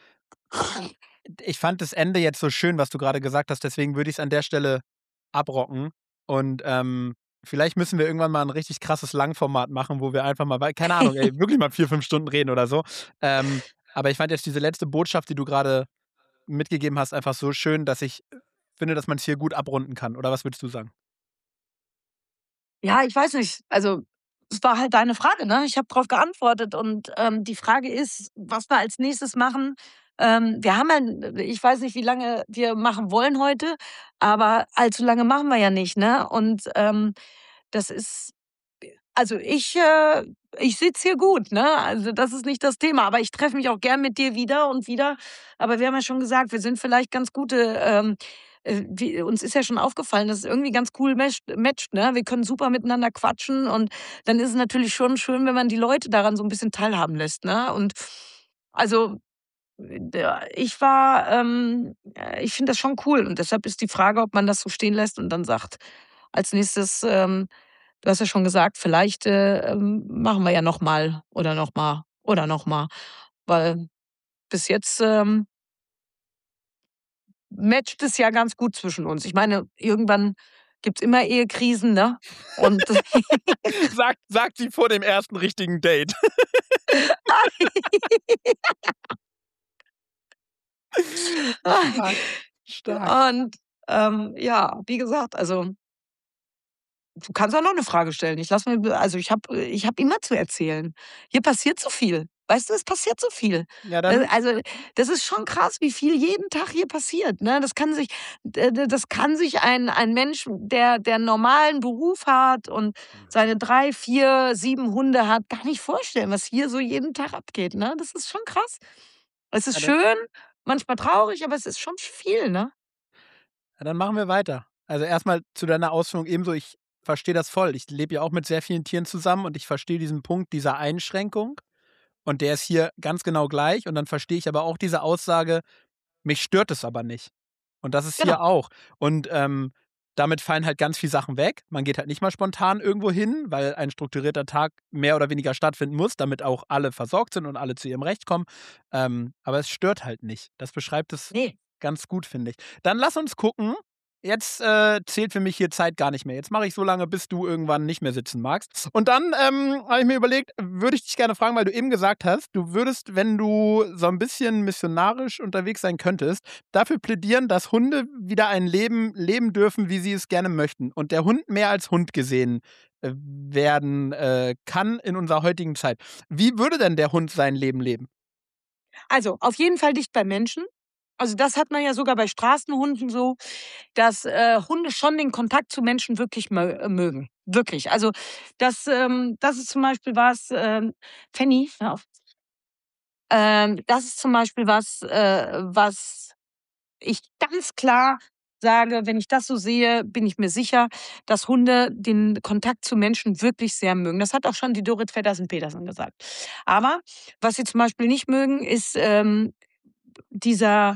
Ich fand das Ende jetzt so schön, was du gerade gesagt hast, deswegen würde ich's an der Stelle abrocken und, vielleicht müssen wir irgendwann mal 'n richtig krasses Langformat machen, wo wir einfach mal keine Ahnung, ey, wirklich mal 4, 5 Stunden reden oder so. Aber ich fand jetzt diese letzte Botschaft, die du grade mitgegeben hast, einfach so schön, dass ich finde, dass man's hier gut abrunden kann. Oder was würdest du sagen? Ja, ich weiß nicht. Also, es war halt deine Frage, ne? Ich habe drauf geantwortet und, die Frage ist, was wir als Nächstes machen. Wir haben ja, ich weiß nicht, wie lange wir machen wollen heute, aber allzu lange machen wir ja nicht, ne? Und, das ist, also ich sitze hier gut, ne? Also, das ist nicht das Thema, aber ich treffe mich auch gern mit dir wieder und wieder. Aber wir haben ja schon gesagt, wir sind vielleicht ganz gute, uns ist ja schon aufgefallen, dass es irgendwie ganz cool matcht, ne? Wir können super miteinander quatschen und dann ist es natürlich schon schön, wenn man die Leute daran so ein bisschen teilhaben lässt, ne? Und also, ich finde das schon cool und deshalb ist die Frage, ob man das so stehen lässt und dann sagt als Nächstes, du hast ja schon gesagt, vielleicht, machen wir ja noch mal oder noch mal oder noch mal, weil bis jetzt, matcht es ja ganz gut zwischen uns. Ich meine, irgendwann gibt's immer Ehekrisen, ne? Und Sagt sie vor dem ersten richtigen Date. Stark, stark. und, ja, wie gesagt, also, du kannst auch noch 'ne Frage stellen. Ich lasse mir, also, ich habe immer zu erzählen. Hier passiert so viel. Weißt du, es passiert so viel. Ja, dann, Also, das ist schon krass, wie viel jeden Tag hier passiert, ne? Das kann sich ein Mensch, der 'n normalen Beruf hat und seine 3, 4, 7 Hunde hat, gar nicht vorstellen, was hier so jeden Tag abgeht, ne? Das ist schon krass. Es ist ja, dann, schön, manchmal traurig, aber es ist schon viel, ne? ja, dann machen wir weiter. Also erstmal zu deiner Ausführung ebenso, ich verstehe das voll. Ich lebe ja auch mit sehr vielen Tieren zusammen und ich verstehe diesen Punkt dieser Einschränkung. Und der ist hier ganz genau gleich. Und dann verstehe ich aber auch diese Aussage, mich stört es aber nicht. Und das ist Genau. hier auch. Und damit fallen halt ganz viele Sachen weg. Man geht halt nicht mal spontan irgendwo hin, weil ein strukturierter Tag mehr oder weniger stattfinden muss, damit auch alle versorgt sind und alle zu ihrem Recht kommen. Aber es stört halt nicht. Das beschreibt es Ne. ganz gut, finde ich. Dann lass uns gucken. Jetzt zählt für mich hier Zeit gar nicht mehr. Jetzt mache ich so lange, bis du irgendwann nicht mehr sitzen magst. Und dann habe ich mir überlegt, würde ich dich gerne fragen, weil du eben gesagt hast, du würdest, wenn du so ein bisschen missionarisch unterwegs sein könntest, dafür plädieren, dass Hunde wieder ein Leben leben dürfen, wie sie es gerne möchten. Und der Hund mehr als Hund gesehen werden kann in unserer heutigen Zeit. Wie würde denn der Hund sein Leben leben? Also, auf jeden Fall dicht bei Menschen. Also, das hat man ja sogar bei Straßenhunden so, dass, Hunde schon den Kontakt zu Menschen wirklich mögen. Wirklich. Also, das ist zum Beispiel was, Fanny, hör auf. Das ist zum Beispiel was, was ich ganz klar sage, wenn ich das so sehe, bin ich mir sicher, dass Hunde den Kontakt zu Menschen wirklich sehr mögen. Das hat auch schon die Dorit Feddersen-Petersen gesagt. Aber was sie zum Beispiel nicht mögen, ist, dieser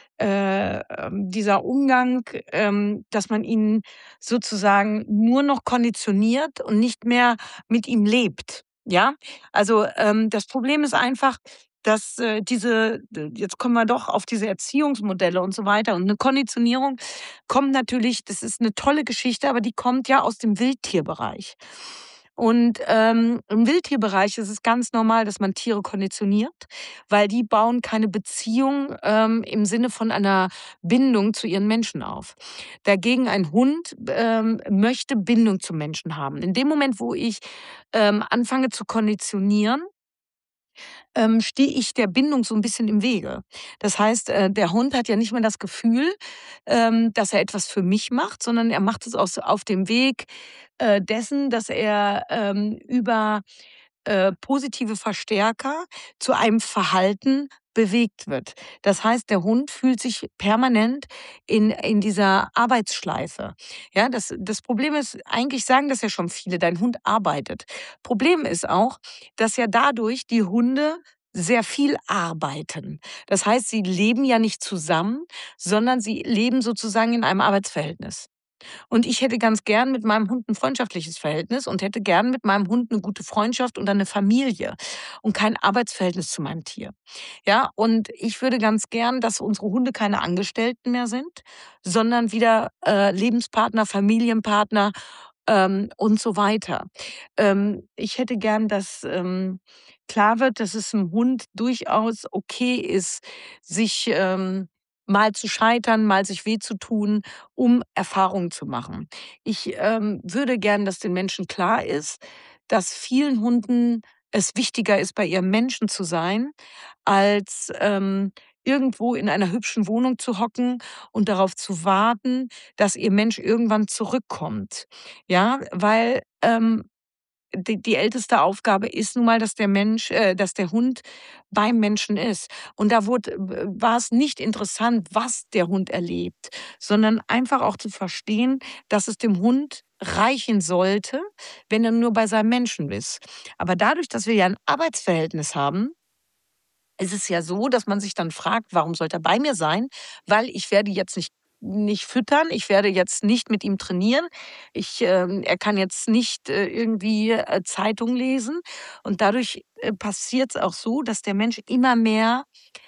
dieser Umgang, dass man ihn sozusagen nur noch konditioniert und nicht mehr mit ihm lebt. Ja? Also, das Problem ist einfach, dass, jetzt kommen wir doch auf diese Erziehungsmodelle und so weiter und eine Konditionierung kommt natürlich, das ist eine tolle Geschichte, aber die kommt ja aus dem Wildtierbereich. Und, im Wildtierbereich ist es ganz normal, dass man Tiere konditioniert, weil die bauen keine Beziehung, im Sinne von einer Bindung zu ihren Menschen auf. Dagegen ein Hund, möchte Bindung zum Menschen haben. In dem Moment, wo ich, anfange zu konditionieren, stehe ich der Bindung so ein bisschen im Wege. Das heißt, der Hund hat ja nicht mehr das Gefühl, dass er etwas für mich macht, sondern er macht es aus auf dem Weg, dessen, dass er, über, positive Verstärker zu einem Verhalten bewegt wird. Das heißt, der Hund fühlt sich permanent in dieser Arbeitsschleife. Ja, das Problem ist, eigentlich sagen das ja schon viele: „Dein Hund arbeitet.“ Problem ist auch, dass ja dadurch die Hunde sehr viel arbeiten. Das heißt, sie leben ja nicht zusammen, sondern sie leben sozusagen in einem Arbeitsverhältnis. Und ich hätte ganz gern mit meinem Hund ein freundschaftliches Verhältnis und hätte gern mit meinem Hund eine gute Freundschaft und eine Familie und kein Arbeitsverhältnis zu meinem Tier. Ja, und ich würde ganz gern, dass unsere Hunde keine Angestellten mehr sind, sondern wieder, Lebenspartner, Familienpartner, und so weiter. Ich hätte gern, dass, klar wird, dass es 'm Hund durchaus okay ist, sich, mal zu scheitern, mal sich weh zu tun, um Erfahrungen zu machen. Ich, würde gern, dass den Menschen klar ist, dass vielen Hunden es wichtiger ist, bei ihrem Menschen zu sein, als, irgendwo in einer hübschen Wohnung zu hocken und darauf zu warten, dass ihr Mensch irgendwann zurückkommt. Ja, weil, die älteste Aufgabe ist nun mal, dass der Hund beim Menschen ist. Und da war es nicht interessant, was der Hund erlebt, sondern einfach auch zu verstehen, dass es dem Hund reichen sollte, wenn er nur bei seinem Menschen ist. Aber dadurch, dass wir ja ein Arbeitsverhältnis haben, ist es ja so, dass man sich dann fragt: „Warum sollte er bei mir sein?“ Weil ich werde jetzt nicht füttern, ich werde jetzt nicht mit ihm trainieren. Er kann jetzt nicht, irgendwie, Zeitung lesen. Und dadurch, passiert es auch so, dass der Mensch immer mehr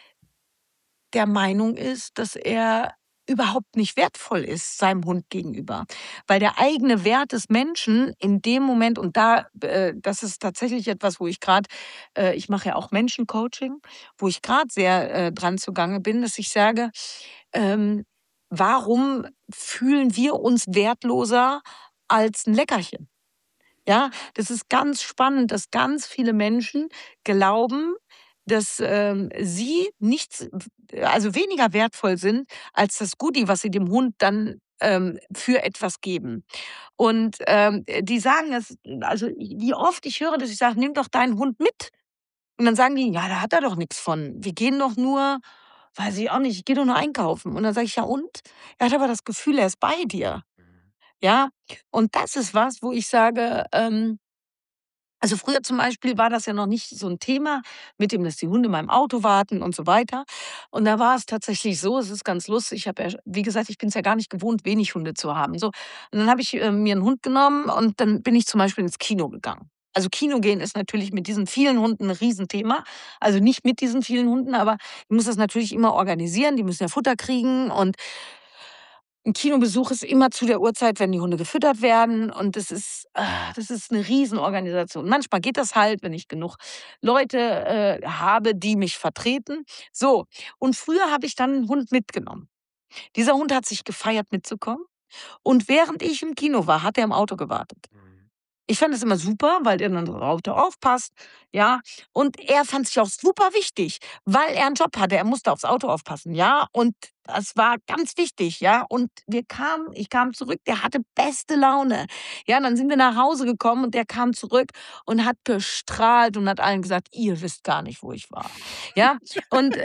der Meinung ist, dass er überhaupt nicht wertvoll ist seinem Hund gegenüber. Weil der eigene Wert des Menschen in dem Moment und das ist tatsächlich etwas, wo ich gerade, ich mache ja auch Menschencoaching, wo ich gerade sehr, dran zugange bin, dass ich sage, ähm, warum fühlen wir uns wertloser als ein Leckerchen? Ja, das ist ganz spannend, dass ganz viele Menschen glauben, dass sie nichts, also weniger wertvoll sind als das Goodie, was sie dem Hund dann für etwas geben. Und die sagen es, also wie oft ich höre, dass ich sage, nimm doch deinen Hund mit. Und dann sagen die, ja, da hat er doch nichts von. Wir gehen doch nur, weiß ich auch nicht, ich gehe doch nur einkaufen. Und dann sage ich, ja und? Er hat aber das Gefühl, er ist bei dir. Ja, und das ist was, wo ich sage, also früher zum Beispiel war das ja noch nicht so ein Thema mit dem, dass die Hunde mal im Auto warten und so weiter. Und da war es tatsächlich so, es ist ganz lustig, ich habe ja, wie gesagt, ich bin es ja gar nicht gewohnt, wenig Hunde zu haben. So, und dann habe ich mir einen Hund genommen und dann bin ich zum Beispiel ins Kino gegangen. Also Kino gehen ist natürlich mit diesen vielen Hunden ein Riesenthema. Also nicht mit diesen vielen Hunden, aber ich muss das natürlich immer organisieren. Die müssen ja Futter kriegen und ein Kinobesuch ist immer zu der Uhrzeit, wenn die Hunde gefüttert werden und das ist 'ne Riesenorganisation. Manchmal geht das halt, wenn ich genug Leute habe, die mich vertreten. So, und früher habe ich dann 'n Hund mitgenommen. Dieser Hund hat sich gefeiert, mitzukommen und während ich im Kino war, hat er im Auto gewartet. Ich fand das immer super, weil der dann drauf aufpasst, ja. Und er fand sich auch super wichtig, weil er einen Job hatte. Er musste aufs Auto aufpassen, ja. Und das war ganz wichtig, ja. Und ich kam zurück, der hatte beste Laune. Ja, dann sind wir nach Hause gekommen und der kam zurück und hat gestrahlt und hat allen gesagt, ihr wisst gar nicht, wo ich war. Ja. Und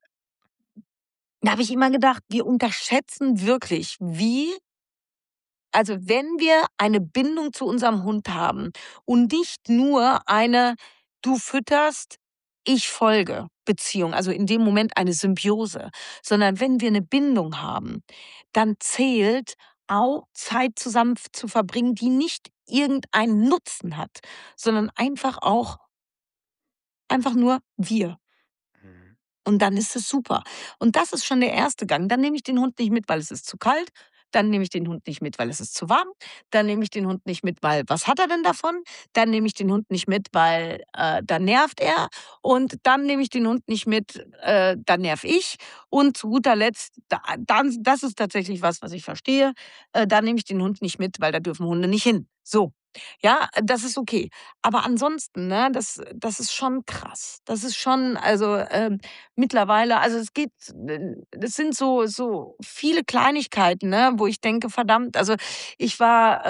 da habe ich immer gedacht, wir unterschätzen wirklich, also wenn wir eine Bindung zu unserem Hund haben und nicht nur eine „Du fütterst, ich folge“ Beziehung, also in dem Moment eine Symbiose, sondern wenn wir eine Bindung haben, dann zählt auch Zeit zusammen zu verbringen, die nicht irgendeinen Nutzen hat, sondern einfach nur wir. Mhm. Und dann ist es super. Und das ist schon der erste Gang. Dann nehme ich den Hund nicht mit, weil es ist zu kalt. Dann nehme ich den Hund nicht mit, weil es ist zu warm. Dann nehme ich den Hund nicht mit, weil was hat er denn davon? Dann nehme ich den Hund nicht mit, weil dann nervt er. Und dann nehme ich den Hund nicht mit, dann nerv ich. Und zu guter Letzt, dann, das ist tatsächlich was ich verstehe, dann nehme ich den Hund nicht mit, weil da dürfen Hunde nicht hin. So. Ja, das ist okay. Aber ansonsten, ne, das ist schon krass. Das ist schon, also mittlerweile, also es geht, das sind so viele Kleinigkeiten, ne, wo ich denke, verdammt, also ich war,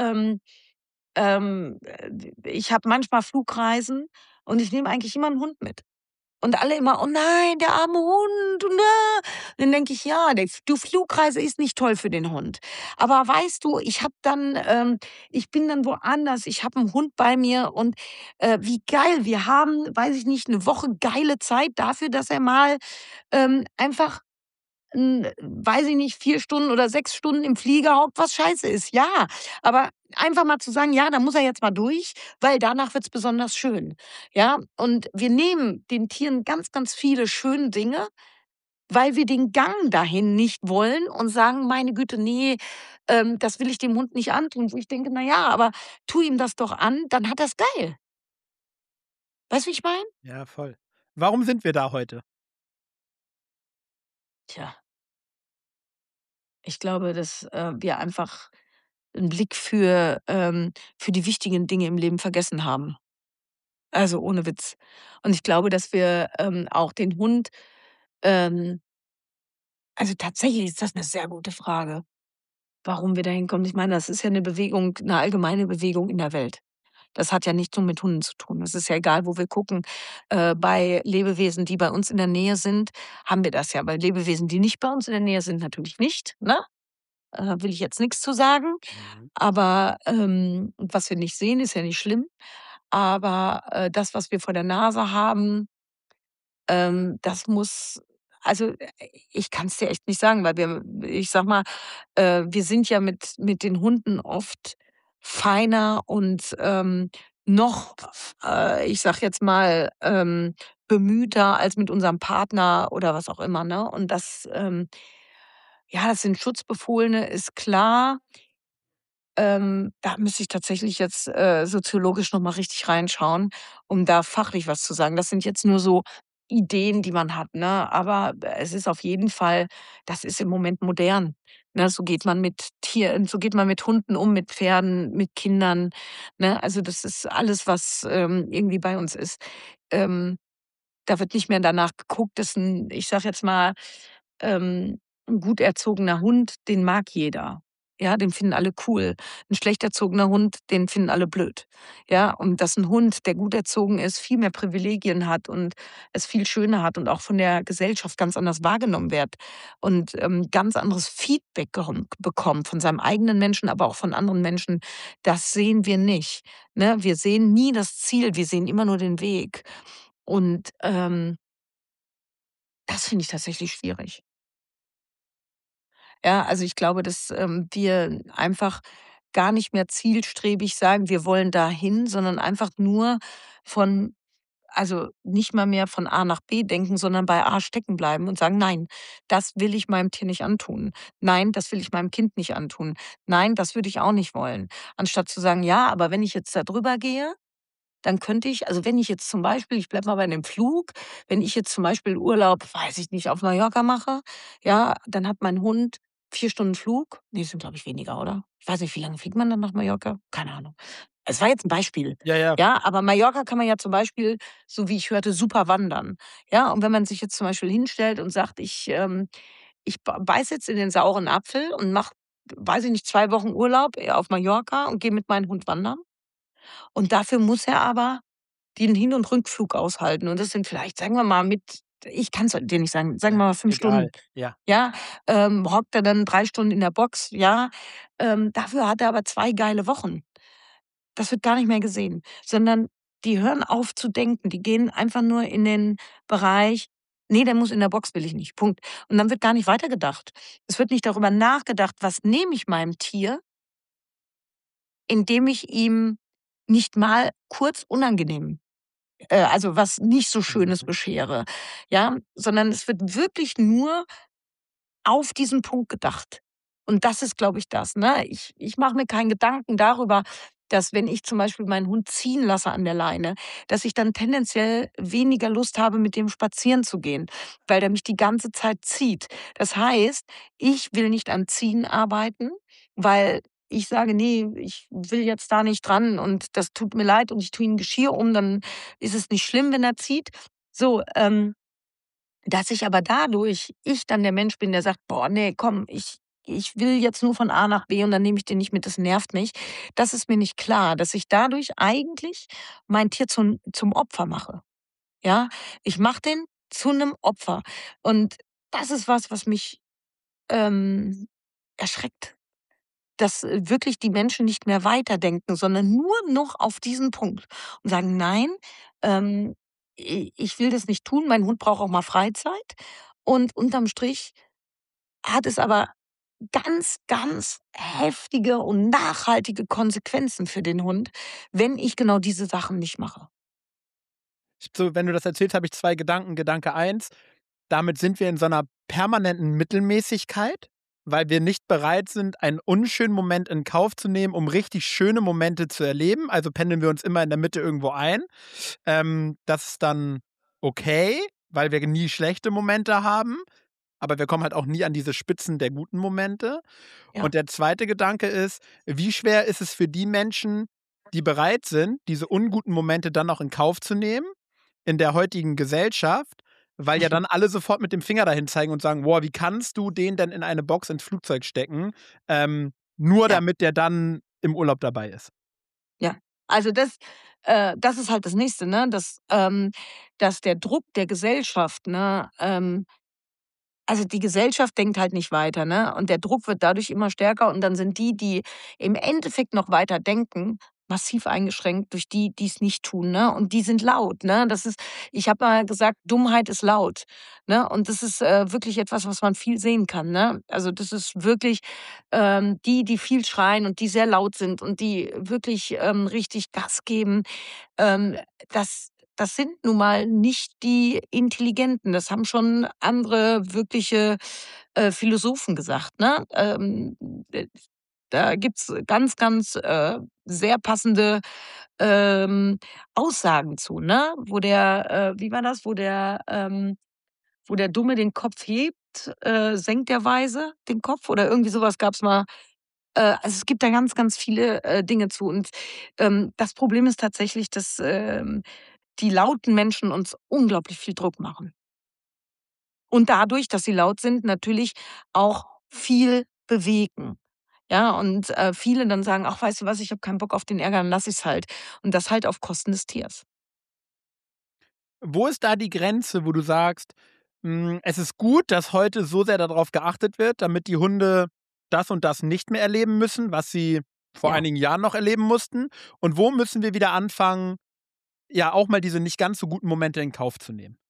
ich habe manchmal Flugreisen und ich nehme eigentlich immer einen Hund mit. Und alle immer: „Oh nein, der arme Hund und Dann denke ich: „Ja, die Flugreise ist nicht toll für den Hund.“ Aber weißt du, ich bin dann woanders, ich habe einen Hund bei mir und wie geil, wir haben, weiß ich nicht, eine Woche geile Zeit dafür, dass er mal einfach weiß ich nicht, 4 Stunden oder 6 Stunden im Flieger hockt, was scheiße ist, ja. Aber einfach mal zu sagen: „Ja, da muss er jetzt mal durch, weil danach wird's besonders schön.“ Ja, und wir nehmen den Tieren ganz, ganz viele schöne Dinge, weil wir den Gang dahin nicht wollen und sagen: „Meine Güte, ne, das will ich dem Hund nicht antun.“ Wo ich denke: „Na ja, aber tu ihm das doch an, dann hat er's geil.“ Weißt du, wie ich meine? Ja, voll. Warum sind wir da heute? Tja, ich glaube, dass wir einfach 'n Blick für die wichtigen Dinge im Leben vergessen haben. Also, ohne Witz. Und ich glaube, dass wir auch den Hund ähm, also, tatsächlich ist das 'ne sehr gute Frage, warum wir da hinkommen. Ich meine, das ist ja 'ne Bewegung, 'ne allgemeine Bewegung in der Welt. Das hat ja nichts nur mit Hunden zu tun. Es ist ja egal, wo wir gucken. Bei Lebewesen, die bei uns in der Nähe sind, haben wir das ja. Bei Lebewesen, die nicht bei uns in der Nähe sind, natürlich nicht, ne? Will ich jetzt nix zu sagen. Mhm. Aber was wir nicht sehen, ist ja nicht schlimm. Aber das, was wir vor der Nase haben, das muss, also ich kann es dir echt nicht sagen, weil ich sag mal, wir sind ja mit den Hunden oft feiner und noch, ich sag jetzt mal, bemühter als mit unserem Partner oder was auch immer, ne? Und ja, das sind Schutzbefohlene, ist klar. Da müsste ich tatsächlich jetzt soziologisch noch mal richtig reinschauen, um da fachlich was zu sagen. Das sind jetzt nur so Ideen, die man hat, ne? Aber es ist auf jeden Fall, das ist im Moment modern, ne? So geht man mit Hunden um, mit Pferden, mit Kindern, ne? Also, das ist alles, was irgendwie bei uns ist. Ähm Da wird nicht mehr danach geguckt, dass ich sage jetzt mal, 'n gut erzogener Hund, den mag jeder. Ja, den finden alle cool. Ein schlecht erzogener Hund, den finden alle blöd. Ja, und dass ein Hund, der gut erzogen ist, viel mehr Privilegien hat und es viel schöner hat und auch von der Gesellschaft ganz anders wahrgenommen wird und, ganz anderes Feedback bekommt von seinem eigenen Menschen, aber auch von anderen Menschen, das sehen wir nicht, ne? Wir sehen nie das Ziel, wir sehen immer nur den Weg. Und, das finde ich tatsächlich schwierig. Ja, also ich glaube, dass, wir einfach gar nicht mehr zielstrebig sagen, wir wollen dahin, sondern einfach nur von also nicht mal mehr von A nach B denken, sondern bei A stecken bleiben und sagen: „Nein, das will ich meinem Tier nicht antun. Nein, das will ich meinem Kind nicht antun. Nein, das würde ich auch nicht wollen.“ Anstatt zu sagen: „Ja, aber wenn ich jetzt da drüber gehe, dann könnte ich also, wenn ich jetzt zum Beispiel ich bleibe mal bei dem Flug, wenn ich jetzt zum Beispiel Urlaub, weiß ich nicht, auf Mallorca mache, ja, dann hat mein Hund 4 Stunden Flug. Ne, sind, glaube ich, weniger, oder? Ich weiß nicht, wie lange fliegt man dann nach Mallorca? Keine Ahnung. Es war jetzt 'n Beispiel, Ja, ja. ja, aber Mallorca kann man ja zum Beispiel, so wie ich hörte, super wandern, ja? Und wenn man sich jetzt zum Beispiel hinstellt und sagt: „Ich beiße jetzt in den sauren Apfel und mache, weiß ich nicht, 2 Wochen Urlaub, auf Mallorca und gehe mit meinem Hund wandern.“ Und dafür muss er aber den Hin und Rückflug aushalten. Und das sind vielleicht, sagen wir mal, ich kann's dir nicht sagen, sagen wir Ja, mal 5 egal. Stunden, Ja. ja? Hockt er dann 3 Stunden in der Box, ja? Dafür hat er aber 2 geile Wochen. Das wird gar nicht mehr gesehen, sondern die hören auf zu denken. Die gehen einfach nur in den Bereich: „Ne, der muss in der Box, will ich nicht, Punkt.“ Und dann wird gar nicht weitergedacht. Es wird nicht darüber nachgedacht: „Was nehme ich meinem Tier, indem ich ihm nicht mal kurz unangenehm also was nicht so Schönes Mhm. beschere, ja? Sondern es wird wirklich nur auf diesen Punkt gedacht. Und das ist, glaube ich, das, ne? Ich mache mir keinen Gedanken darüber, dass, wenn ich zum Beispiel meinen Hund ziehen lasse an der Leine, dass ich dann tendenziell weniger Lust habe, mit dem spazieren zu gehen, weil der mich die ganze Zeit zieht. Das heißt, ich will nicht am Ziehen arbeiten, weil ich sage: „Ne, ich will jetzt da nicht dran und das tut mir leid und ich tue ihm Geschirr um, dann ist es nicht schlimm, wenn er zieht.“ So, dass ich aber dadurch ich dann der Mensch bin, der sagt: „Boah, ne, komm, ich will jetzt nur von A nach B und dann nehme ich den nicht mit, das nervt mich.“ Das ist mir nicht klar, dass ich dadurch eigentlich mein Tier zum Opfer mache, ja? Ich mache den zu 'nem Opfer und das ist was, was mich, ähm, erschreckt, dass, wirklich die Menschen nicht mehr weiterdenken, sondern nur noch auf diesen Punkt und sagen: „Nein, ich will das nicht tun, mein Hund braucht auch mal Freizeit.“ Und unterm Strich hat es aber ganz, ganz heftige und nachhaltige Konsequenzen für den Hund, wenn ich genau diese Sachen nicht mache. So, wenn du das erzählst, habe ich 2 Gedanken. Gedanke eins: Damit sind wir in so einer permanenten Mittelmäßigkeit, weil wir nicht bereit sind, einen unschönen Moment in Kauf zu nehmen, um richtig schöne Momente zu erleben. Also pendeln wir uns immer in der Mitte irgendwo ein. Das ist dann okay, weil wir nie schlechte Momente haben, aber wir kommen halt auch nie an diese Spitzen der guten Momente. Ja. Und der zweite Gedanke ist: Wie schwer ist es für die Menschen, die bereit sind, diese unguten Momente dann noch in Kauf zu nehmen in der heutigen Gesellschaft, weil ja dann alle sofort mit dem Finger dahin zeigen und sagen: „Boah, wie kannst du den denn in eine Box ins Flugzeug stecken, nur Ja. damit der dann im Urlaub dabei ist?“ Ja, also das ist halt das Nächste, ne, dass der Druck der Gesellschaft, ne, also, die Gesellschaft denkt halt nicht weiter, ne? Und der Druck wird dadurch immer stärker und dann sind die, die im Endeffekt noch weiter denken, massiv eingeschränkt durch die, die es nicht tun, ne? Und die sind laut, ne? Ich habe mal gesagt, Dummheit ist laut, ne? Und das ist, wirklich etwas, was man viel sehen kann, ne? Also, das ist wirklich, die viel schreien und die sehr laut sind und die wirklich, richtig Gas geben, ähm, das sind nun mal nicht die Intelligenten. Das haben schon andere wirkliche, Philosophen gesagt, ne? D Da gibt's ganz, ganz, sehr passende, ähm, Aussagen zu, ne? Wie war das? Wo der Dumme den Kopf hebt, senkt der Weise den Kopf oder irgendwie sowas gab's mal. Also, es gibt da ganz, ganz viele, Dinge zu und, das Problem ist tatsächlich, dass, die lauten Menschen uns unglaublich viel Druck machen. Und dadurch, dass sie laut sind, natürlich auch viel bewegen. Ja, und, viele dann sagen: „Ach, weißt du was, ich habe keinen Bock auf den Ärger, dann lasse ich's halt.“ Und das halt auf Kosten des Tiers. Wo ist da die Grenze, wo du sagst, es ist gut, dass heute so sehr darauf geachtet wird, damit die Hunde das und das nicht mehr erleben müssen, was sie vor Ja. einigen Jahren noch erleben mussten? Und wo müssen wir wieder anfangen, ja, auch mal diese nicht ganz so guten Momente in Kauf zu nehmen?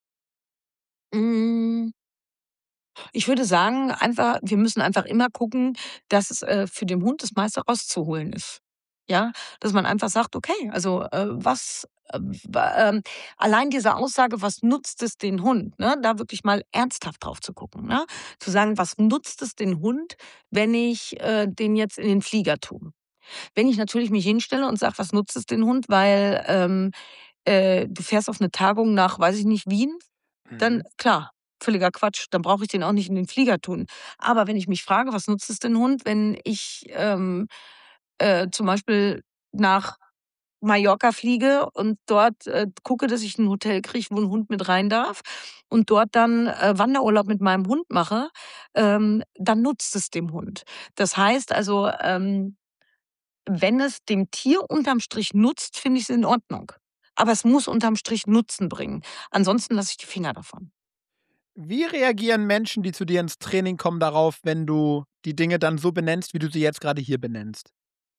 Hm, ich würde sagen, einfach wir müssen einfach immer gucken, dass es, für den Hund das meiste rauszuholen ist. Ja, dass man einfach sagt: „Okay, also, was, wa allein diese Aussage: „Was nutzt es den Hund?“, ne, da wirklich mal ernsthaft drauf zu gucken, ne? Zu sagen: „Was nutzt es den Hund, wenn ich, den jetzt in den Flieger tue?“ Wenn ich natürlich mich hinstelle und sage: „Was nutzt es den Hund?“, weil, du fährst auf 'ne Tagung nach, weiß ich nicht, Wien, dann Mhm. klar, völliger Quatsch, dann brauche ich den auch nicht in den Flieger tun. Aber wenn ich mich frage: „Was nutzt es den Hund, wenn ich, zum Beispiel nach Mallorca fliege und dort, gucke, dass ich 'n Hotel kriege, wo 'n Hund mit rein darf und dort dann, Wanderurlaub mit meinem Hund mache“, dann nutzt es dem Hund. Das heißt also, wenn es dem Tier unterm Strich nutzt, finde ich's in Ordnung. Aber es muss unterm Strich Nutzen bringen. Ansonsten lasse ich die Finger davon. Wie reagieren Menschen, die zu dir ins Training kommen, darauf, wenn du die Dinge dann so benennst, wie du sie jetzt gerade hier benennst?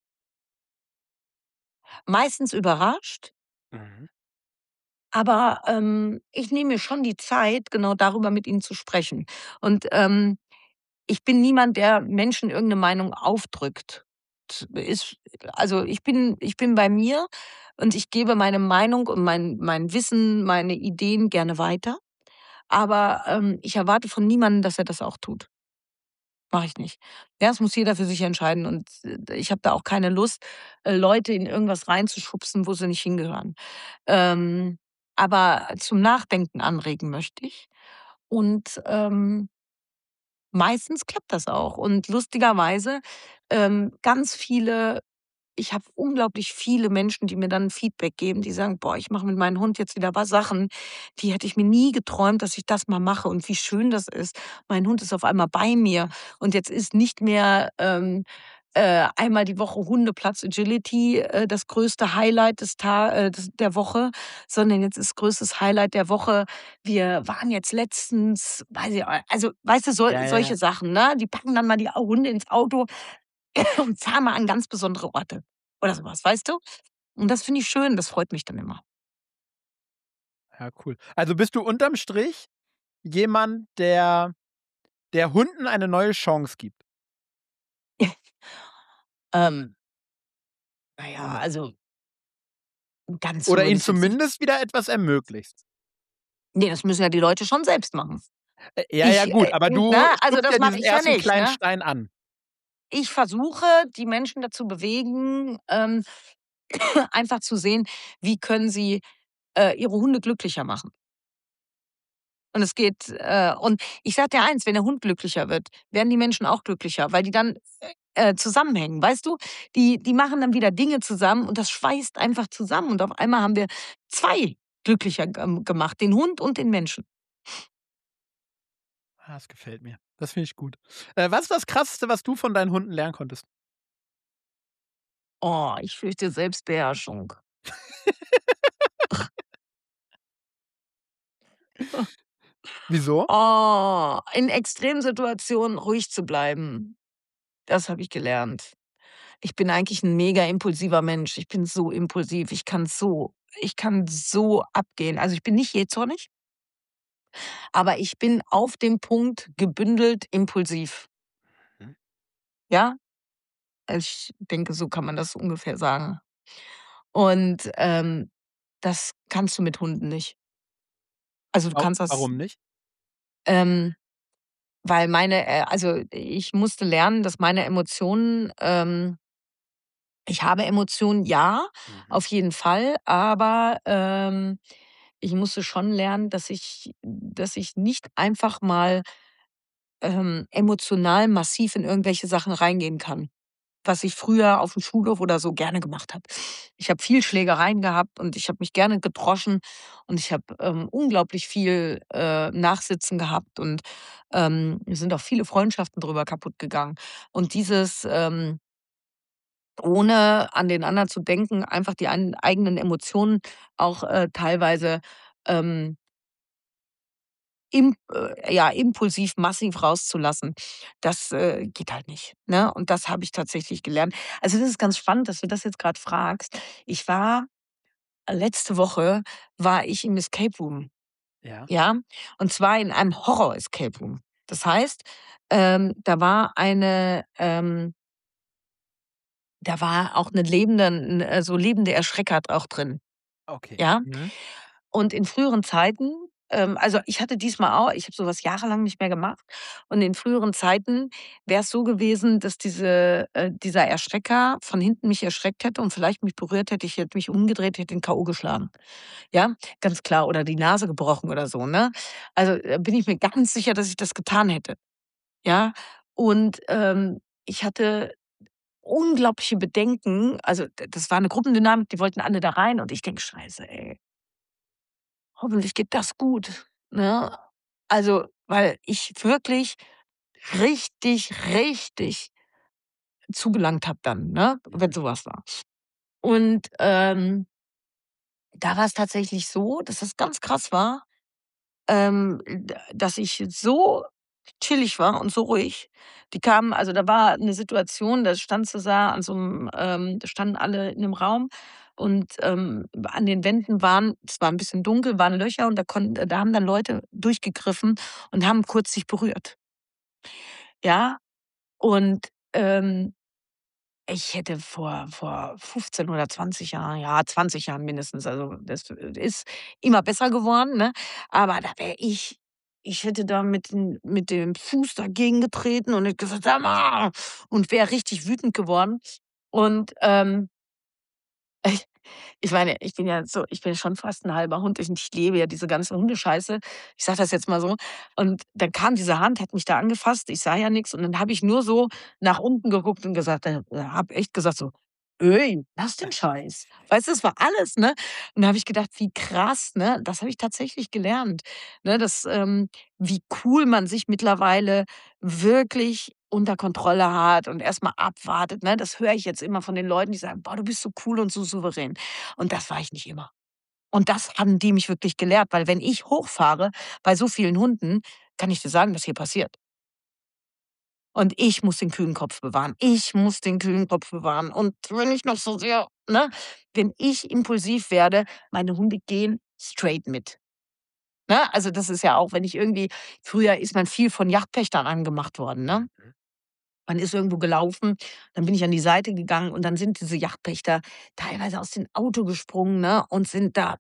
Meistens überrascht, Mhm. aber, ich nehme mir schon die Zeit, genau darüber mit ihnen zu sprechen. Und, ich bin niemand, der Menschen irgend 'ne Meinung aufdrückt. Ist also, ich bin bei mir und ich gebe meine Meinung und mein Wissen, meine Ideen gerne weiter, aber, ich erwarte von niemandem, dass er das auch tut. Mache ich nicht. Ja, das muss jeder für sich entscheiden und, ich habe da auch keine Lust, Leute in irgendwas reinzuschubsen, wo sie nicht hingehören. Ähm, aber zum Nachdenken anregen möchte ich und, meistens klappt das auch und lustigerweise, ganz viele ich habe unglaublich viele Menschen, die mir dann Feedback geben, die sagen: „Boah, ich mache mit meinem Hund jetzt wieder Sachen, die hätte ich mir nie geträumt, dass ich das mal mache und wie schön das ist. Mein Hund ist auf einmal bei mir und jetzt ist nicht mehr, einmal die Woche Hundeplatz Agility, das größte Highlight der Woche, sondern jetzt ist größtes Highlight der Woche, wir waren jetzt letztens weiß ich also, weißt du, Ja, ja, ja. solche Sachen, ne? Die packen dann mal die Hunde ins Auto und fahren mal an ganz besondere Orte oder so was, weißt du? Und das finde ich schön, das freut mich dann immer. Ja, cool. Also bist du unterm Strich jemand, der Hunden eine neue Chance gibt? Ähm, na ja, also ganz so Oder würde ihnen ich's jetzt nicht zumindest wieder etwas ermöglicht? ne, das müssen ja die Leute schon selbst machen. Ja, ja, Ich, gut, aber du also stupst das ja mache diesen ich ja ersten nicht, kleinen ne? Stein an. Ich versuche, die Menschen dazu bewegen, einfach zu sehen, wie können sie, ihre Hunde glücklicher machen. Und es geht und ich sage dir eins, wenn der Hund glücklicher wird, werden die Menschen auch glücklicher, weil die dann, zusammenhängen, weißt du? Die machen dann wieder Dinge zusammen und das schweißt einfach zusammen und auf einmal haben wir 2 glücklicher gemacht, den Hund und den Menschen. Ah, das gefällt mir. Das finde ich gut. Was ist das Krasseste, was du von deinen Hunden lernen konntest? Oh, ich fürchte Selbstbeherrschung. Wieso? Oh, in Extremsituationen ruhig zu bleiben. Das habe ich gelernt. Ich bin eigentlich 'n mega impulsiver Mensch. Ich bin so impulsiv. Ich kann so abgehen. Also, ich bin nicht jähzornig, aber ich bin auf dem Punkt gebündelt impulsiv. Mhm. Ja? Ich denke, so kann man das ungefähr sagen. Und, das kannst du mit Hunden nicht. Also, du kannst das Warum nicht? ähm, weil also, ich musste lernen, dass meine Emotionen ich habe Emotionen, ja, Mhm. auf jeden Fall, aber, ich musste schon lernen, dass ich nicht einfach mal, emotional massiv in irgendwelche Sachen reingehen kann, was ich früher auf dem Schulhof oder so gerne gemacht habe. Ich habe viel Schlägereien gehabt und ich habe mich gerne gedroschen und ich habe unglaublich viel Nachsitzen gehabt und es sind auch viele Freundschaften drüber kaputt gegangen. Und dieses ohne an den anderen zu denken, einfach die eigenen Emotionen auch teilweise ähm, ja, impulsiv massiv rauszulassen, das geht halt nicht. Ne? Und das habe ich tatsächlich gelernt. Also das ist ganz spannend, dass du das jetzt gerade fragst. Ich war letzte Woche war ich im Escape Room, Ja. ja, und zwar in einem Horror-Escape Room. Das heißt, da war da war auch eine lebende, so lebende Erschrecker auch drin. Okay. Ja? Mhm. Und in früheren Zeiten also, ich hatte diesmal auch ich habe so was jahrelang nicht mehr gemacht und in früheren Zeiten wäre es so gewesen, dass dieser Erschrecker von hinten mich erschreckt hätte und vielleicht mich berührt hätte. Ich hätte mich umgedreht, hätte ihn K.O. geschlagen. Ja, ganz klar. Oder die Nase gebrochen oder so, ne? Also, bin ich mir ganz sicher, dass ich das getan hätte, ja? Und ich hatte unglaubliche Bedenken. Also, das war eine Gruppendynamik, die wollten alle da rein und ich denke: „Scheiße, ey, hoffentlich geht das gut", ne? Also, weil ich wirklich richtig zugelangt habe dann, ne, wenn Mhm. sowas war. Und da war es tatsächlich so, dass das ganz krass war, dass ich so chillig war und so ruhig. Die kamen also, da war eine Situation, da standst du da an so 'nem da standen alle in 'nem Raum und an den Wänden waren es war 'n bisschen dunkel, waren Löcher und da haben dann Leute durchgegriffen und haben kurz sich berührt, ja? Und ich hätte vor 15 oder 20 Jahren, ja, 20 Jahren mindestens, also, das ist immer besser geworden, ne? Aber da wäre ich hätte da mit dem Fuß dagegen getreten und hätte gesagt: „Sag mal!" und wäre richtig wütend geworden. Und ich meine, ich bin schon fast 'n halber Hund. Ich lebe ja diese ganze Hundescheiße. Ich sage das jetzt mal so. Und dann kam diese Hand, hat mich da angefasst. Ich sah ja nix und dann habe ich nur so nach unten geguckt und gesagt habe echt gesagt so: „Ey, lass den Scheiß." Weißt du, das war alles, ne? Und da habe ich gedacht: „Wie krass", ne? Das habe ich tatsächlich gelernt, ne, wie cool man sich mittlerweile wirklich unter Kontrolle hat und erst mal abwartet, ne? Das höre ich jetzt immer von den Leuten, die sagen: „Boah, du bist so cool und so souverän." Und das war ich nicht immer. Und das haben die mich wirklich gelehrt, weil wenn ich hochfahre bei so vielen Hunden, kann ich dir sagen, was hier passiert. Und ich muss den kühlen Kopf bewahren. Ich muss den kühlen Kopf bewahren. Und wenn ich noch so sehr ne, wenn ich impulsiv werde, meine Hunde gehen straight mit. Ne? Also, das ist ja auch, wenn ich irgendwie früher ist man viel von Jagdpächtern angemacht worden, ne? Mhm. Man ist irgendwo gelaufen, dann bin ich an die Seite gegangen und dann sind diese Yachtpächter teilweise aus dem Auto gesprungen, ne, und sind da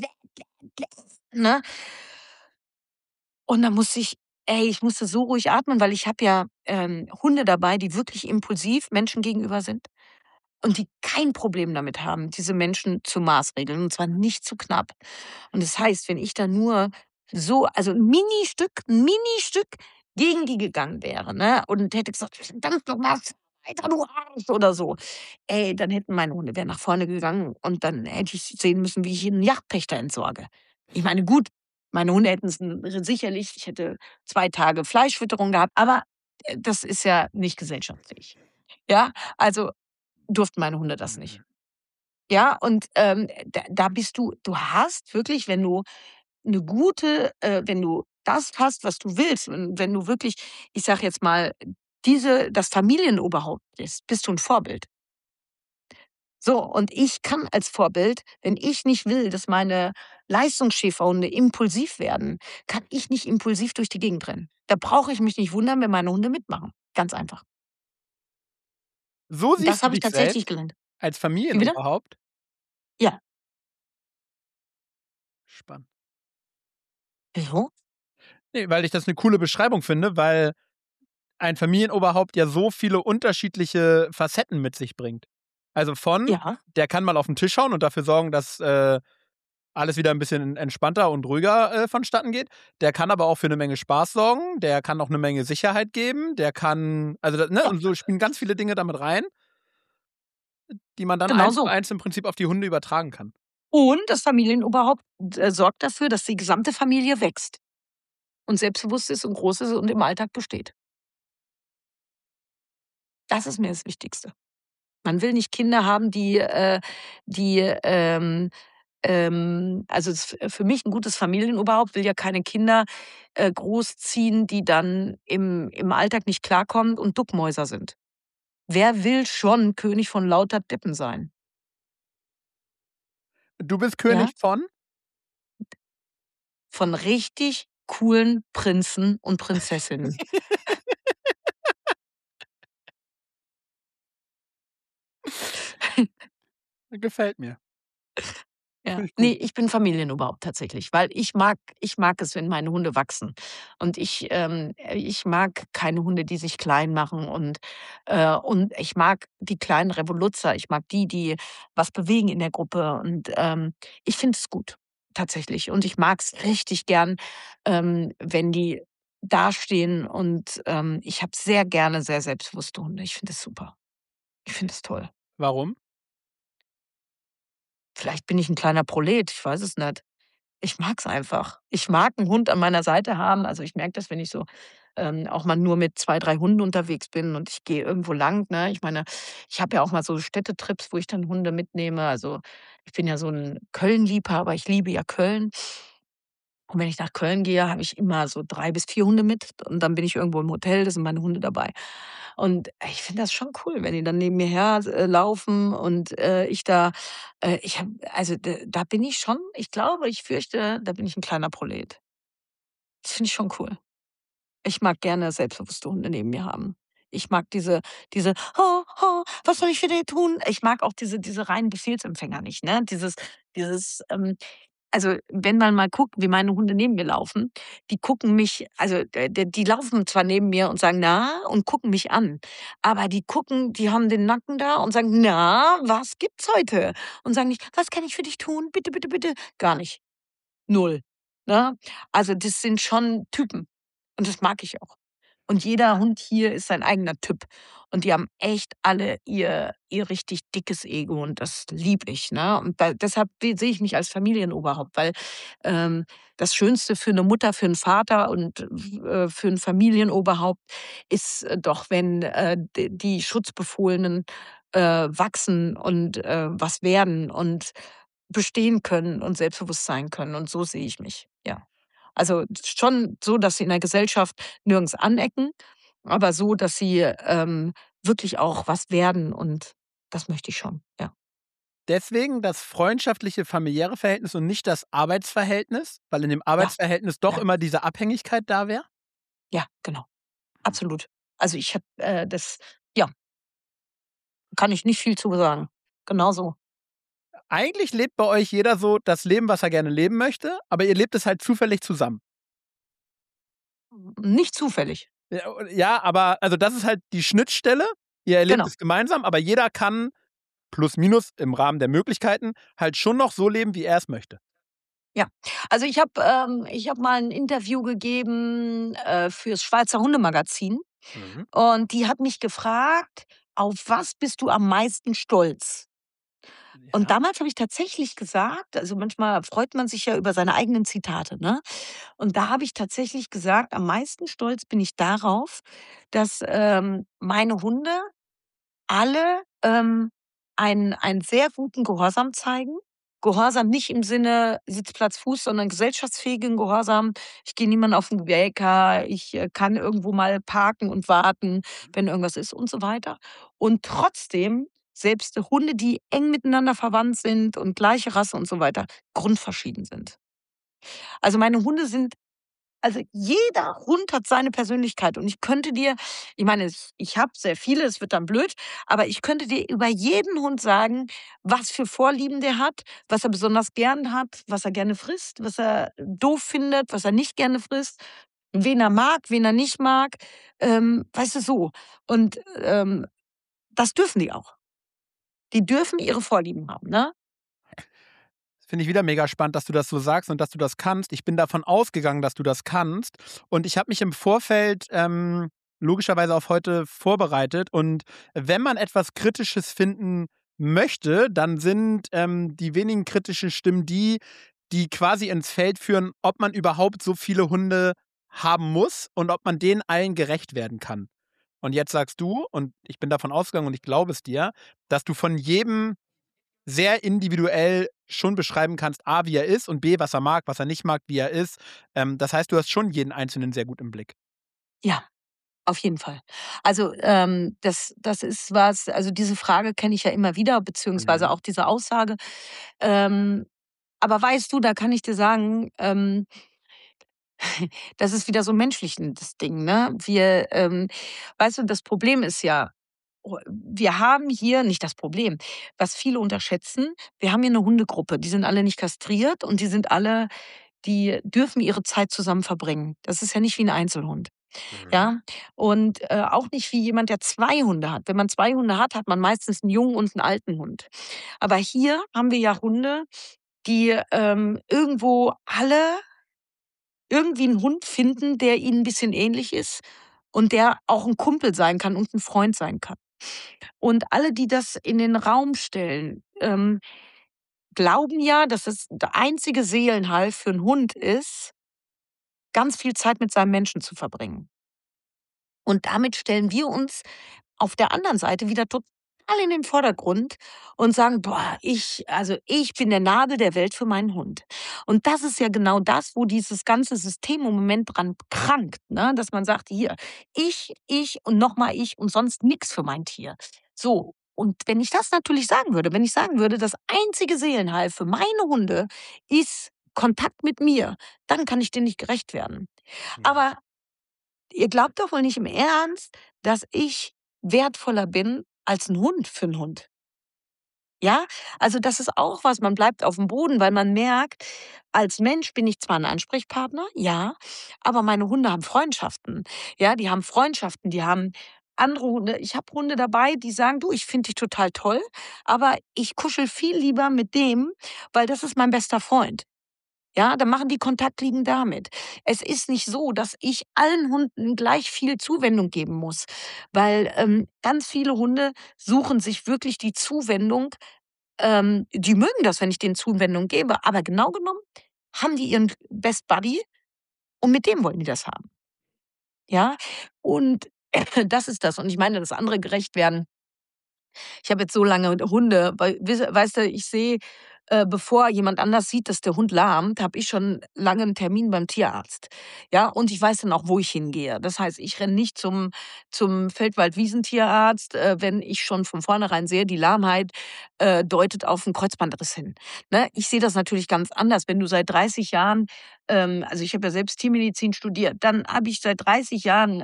ne? Und dann musste ich musste so ruhig atmen, weil ich habe ja Hunde dabei, die wirklich impulsiv Menschen gegenüber sind und die kein Problem damit haben, diese Menschen zu maßregeln, und zwar nicht zu knapp. Und das heißt, wenn ich da nur so also 'n Ministück gegen die gegangen wäre, ne, und hätte gesagt: „Verdammt noch mal, weiter, du Arsch" oder so. Ey, dann hätten meine Hunde wären nach vorne gegangen und dann hätte ich sehen müssen, wie ich 'n Jagdpächter entsorge. Ich meine, gut, meine Hunde hätten's sicherlich ich hätte 2 Tage Fleischfütterung gehabt, aber das ist ja nicht gesellschaftsfähig. Ja, also durften meine Hunde das nicht. Mhm. Ja, und da bist du hast wirklich, wenn du das hast, was du willst und wenn du wirklich, ich sage jetzt mal, das Familienoberhaupt bist du 'n Vorbild. So, und ich kann als Vorbild, wenn ich nicht will, dass meine Leistungsschäferhunde impulsiv werden, kann ich nicht impulsiv durch die Gegend rennen. Da brauche ich mich nicht wundern, wenn meine Hunde mitmachen. Ganz einfach. So Und das siehst du habe ich dich tatsächlich selbst gelernt. als Wie bitte? Familienoberhaupt? Ja. Spannend. Wieso? Ne, weil ich das 'ne coole Beschreibung finde, weil ein Familienoberhaupt ja so viele unterschiedliche Facetten mit sich bringt. Also von, Ja. der kann mal auf 'n Tisch hauen und dafür sorgen, dass alles wieder 'n bisschen entspannter und ruhiger vonstatten geht. Der kann aber auch für 'ne Menge Spaß sorgen, der kann auch 'ne Menge Sicherheit geben, der kann also, da ne, Ja. und so spielen ganz viele Dinge da mit rein. die man dann Genau 1 zu so. 1 im Prinzip auf die Hunde übertragen kann. Und das Familienoberhaupt sorgt dafür, dass die gesamte Familie wächst und selbstbewusst ist und groß ist und im Alltag besteht. Das ist mir das Wichtigste. Man will nicht Kinder haben, die, also für mich ein gutes Familienoberhaupt will ja keine Kinder großziehen, die dann im Alltag nicht klarkommen und Duckmäuser sind. Wer will schon König von lauter Deppen sein? Du bist Ja? König von? Von richtig coolen Prinzen und Prinzessinnen. Gefällt mir. Ja. Finde ich Ne, gut. ich bin Familienoberhaupt tatsächlich, weil ich mag es, wenn meine Hunde wachsen. Und ich mag keine Hunde, die sich klein machen und ich mag die kleinen Revoluzzer. Ich mag die, die was bewegen in der Gruppe und ich finde es gut, tatsächlich. Und ich mag es richtig gern, wenn die dastehen und ich habe sehr gerne sehr selbstbewusste Hunde. Ich finde es super. Ich finde es toll. Warum? Vielleicht bin ich 'n kleiner Prolet, ich weiß es nicht. Ich mag's einfach. Ich mag 'n Hund an meiner Seite haben. Also, ich merke das, wenn ich so, auch mal nur mit 2, 3 Hunden unterwegs bin und ich gehe irgendwo lang, ne? Ich meine, ich habe ja auch mal so Städtetrips, wo ich dann Hunde mitnehme. Also, ich bin ja so 'n Köln-Liebhaber. Ich liebe ja Köln. Und wenn ich nach Köln gehe, habe ich immer so 3 bis 4 Hunde mit und dann bin ich irgendwo im Hotel, da sind meine Hunde dabei. Und ich finde das schon cool, wenn die dann neben mir her laufen und ich da ich habe also, da bin ich schon ich glaube, ich fürchte, da bin ich 'n kleiner Prolet. Das finde ich schon cool. Ich mag gerne selbstbewusste Hunde neben mir haben. Ich mag diese: „Ha, ha, was soll ich für dich tun?“ Ich mag auch diese reinen Befehlsempfänger nicht, ne? Also, wenn man mal guckt, wie meine Hunde neben mir laufen, die gucken mich also, die laufen zwar neben mir und sagen: „Na?“ und gucken mich an, aber die haben den Nacken da und sagen: „Na, was gibt's heute?“ und sagen nicht: „Was kann ich für dich tun? Bitte, bitte, bitte.“ Gar nicht. Null, ne? Also, das sind schon Typen und das mag ich auch. Und jeder Hund hier ist sein eigener Typ. Und die haben echt alle ihr richtig dickes Ego und das liebe ich, ne? Und deshalb sehe ich mich als Familienoberhaupt, weil, ähm, das Schönste für eine Mutter, für einen Vater und für ein Familienoberhaupt ist doch, wenn die Schutzbefohlenen wachsen und was werden und bestehen können und selbstbewusst sein können. Und so sehe ich mich, ja. Also, schon so, dass sie in der Gesellschaft nirgends anecken, aber so, dass sie wirklich auch was werden und das möchte ich schon, ja. Deswegen das freundschaftliche, familiäre Verhältnis und nicht das Arbeitsverhältnis, weil in dem Ja, Arbeitsverhältnis doch ja, immer diese Abhängigkeit da wäre? ja, genau, absolut. Also, ich habe das ja, kann ich nicht viel zu sagen. Genau so. Eigentlich lebt bei euch jeder so das Leben, was er gerne leben möchte, aber ihr lebt es halt zufällig zusammen. Nicht zufällig. Ja, aber also das ist halt die Schnittstelle. Ihr erlebt Genau. es gemeinsam, aber jeder kann plus minus im Rahmen der Möglichkeiten halt schon noch so leben, wie er es möchte. Ja, also ich habe mal ein Interview gegeben fürs Schweizer Hundemagazin Mhm. und die hat mich gefragt: „Auf was bist du am meisten stolz?“ Und Ja. damals habe ich tatsächlich gesagt also, manchmal freut man sich ja über seine eigenen Zitate, ne? Und da habe ich tatsächlich gesagt: „Am meisten stolz bin ich darauf, dass meine Hunde alle einen sehr guten Gehorsam zeigen. Gehorsam nicht im Sinne Sitz, Platz, Fuß, sondern gesellschaftsfähigen Gehorsam. Ich gehe niemandem auf den Wecker, ich kann irgendwo mal parken und warten, wenn irgendwas ist und so weiter. Und trotzdem selbst Hunde, die eng miteinander verwandt sind und gleiche Rasse und so weiter, grundverschieden sind. Also, meine Hunde sind also, jeder Hund hat seine Persönlichkeit und ich meine, ich habe sehr viele, es wird dann blöd, aber ich könnte dir über jeden Hund sagen, was für Vorlieben der hat, was er besonders gern hat, was er gerne frisst, was er doof findet, was er nicht gerne frisst, wen er mag, wen er nicht mag, weißt du, so. Und das dürfen die auch. Die dürfen ihre Vorlieben haben, ne? Finde ich wieder mega spannend, dass du das so sagst und dass du das kannst. Ich bin davon ausgegangen, dass du das kannst. Und ich habe mich im Vorfeld logischerweise auf heute vorbereitet. Und wenn man etwas Kritisches finden möchte, dann sind die wenigen kritischen Stimmen die quasi ins Feld führen, ob man überhaupt so viele Hunde haben muss und ob man denen allen gerecht werden kann. Und jetzt sagst du, und ich bin davon ausgegangen und ich glaube es dir, dass du von jedem sehr individuell schon beschreiben kannst, A, wie er ist und B, was er mag, was er nicht mag, wie er ist. Das heißt, du hast schon jeden Einzelnen sehr gut im Blick. Ja, auf jeden Fall. Also, das ist was, also diese Frage kenne ich ja immer wieder, beziehungsweise auch diese Aussage. Ähm, aber weißt du, da kann ich dir sagen, das ist wieder so menschlich das Ding, ne? Weißt du, das Problem ist ja, wir haben hier nicht das Problem, was viele unterschätzen, wir haben hier eine Hundegruppe, die sind alle nicht kastriert und die dürfen ihre Zeit zusammen verbringen. Das ist ja nicht wie ein Einzelhund. Mhm. Ja, und, auch nicht wie jemand, der 2 Hunde hat. Wenn man 2 Hunde hat, hat man meistens einen jungen und einen alten Hund. Aber hier haben wir ja Hunde, die, irgendwo alle irgendwie einen Hund finden, der ihnen ein bisschen ähnlich ist und der auch ein Kumpel sein kann und ein Freund sein kann. Und alle, die das in den Raum stellen, glauben ja, dass es der einzige Seelenheil für einen Hund ist, ganz viel Zeit mit seinem Menschen zu verbringen. Und damit stellen wir uns auf der anderen Seite wieder total in den Vordergrund und sagen: „Boah, ich bin der Nabel der Welt für meinen Hund.“ Und das ist ja genau das, wo dieses ganze System im Moment dran krankt, ne? Dass man sagt: „Hier, ich und noch mal ich und sonst nix für mein Tier.“ So, und wenn ich das natürlich sagen würde, wenn ich sagen würde, das einzige Seelenheil für meine Hunde ist Kontakt mit mir, dann kann ich denen nicht gerecht werden. Ja. Aber ihr glaubt doch wohl nicht im Ernst, dass ich wertvoller bin als 'n Hund für 'n Hund? Ja? Also, das ist auch was, man bleibt aufm Boden, weil man merkt, als Mensch bin ich zwar 'n Ansprechpartner, ja, aber meine Hunde haben Freundschaften. Ja, die haben Freundschaften, die haben andere Hunde. Ich habe Hunde dabei, die sagen: „Du, ich finde dich total toll, aber ich kuschel viel lieber mit dem, weil das ist mein bester Freund.“ Ja, dann machen die Kontaktlinien damit. Es ist nicht so, dass ich allen Hunden gleich viel Zuwendung geben muss, weil, ganz viele Hunde suchen sich wirklich die Zuwendung, die mögen das, wenn ich denen Zuwendung gebe, aber genau genommen haben die ihren Best Buddy und mit dem wollen die das haben, ja? Und das ist das. Und ich meine, das andere gerecht werden, ich habe jetzt so lange Hunde, weil weißt du, ich sehe, bevor jemand anders sieht, dass der Hund lahmt, habe ich schon lange 'n Termin beim Tierarzt. Ja, und ich weiß dann auch, wo ich hingehe. Das heißt, ich renne nicht zum Feldwald-Wiesentierarzt, wenn ich schon von vornherein sehe, die Lahmheit, deutet auf 'n Kreuzbandriss hin, ne? Ich sehe das natürlich ganz anders. Wenn du seit 30 Jahren, also, ich habe ja selbst Tiermedizin studiert, dann habe ich seit 30 Jahren,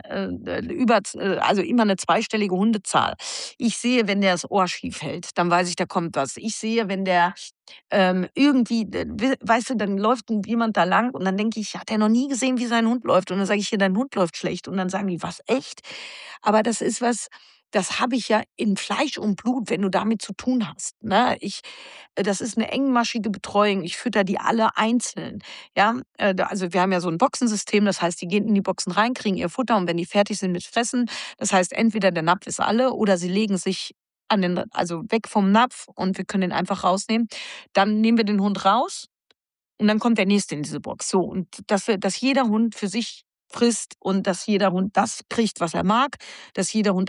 also, immer eine zweistellige Hundezahl. Ich sehe, wenn der das Ohr schief hält, dann weiß ich, da kommt was. Ich sehe, wenn der, irgendwie, weißt du, dann läuft jemand da lang und dann denke ich: „Hat der noch nie gesehen, wie sein Hund läuft?“ Und dann sage ich: „Hier, dein Hund läuft schlecht.“ Und dann sagen die: „Was, echt?“ Aber das ist was, das habe ich ja in Fleisch und Blut, wenn du damit zu tun hast, ne? Das ist eine engmaschige Betreuung. Ich fütter die alle einzeln, ja? Also, wir haben ja so ein Boxensystem, das heißt, die gehen in die Boxen rein, kriegen ihr Futter und wenn die fertig sind mit Fressen, das heißt, entweder der Napf ist alle oder sie legen sich also weg vom Napf und wir können den einfach rausnehmen. Dann nehmen wir den Hund raus und dann kommt der Nächste in diese Box. So, und dass jeder Hund für sich frisst und dass jeder Hund das kriegt, was er mag, dass jeder Hund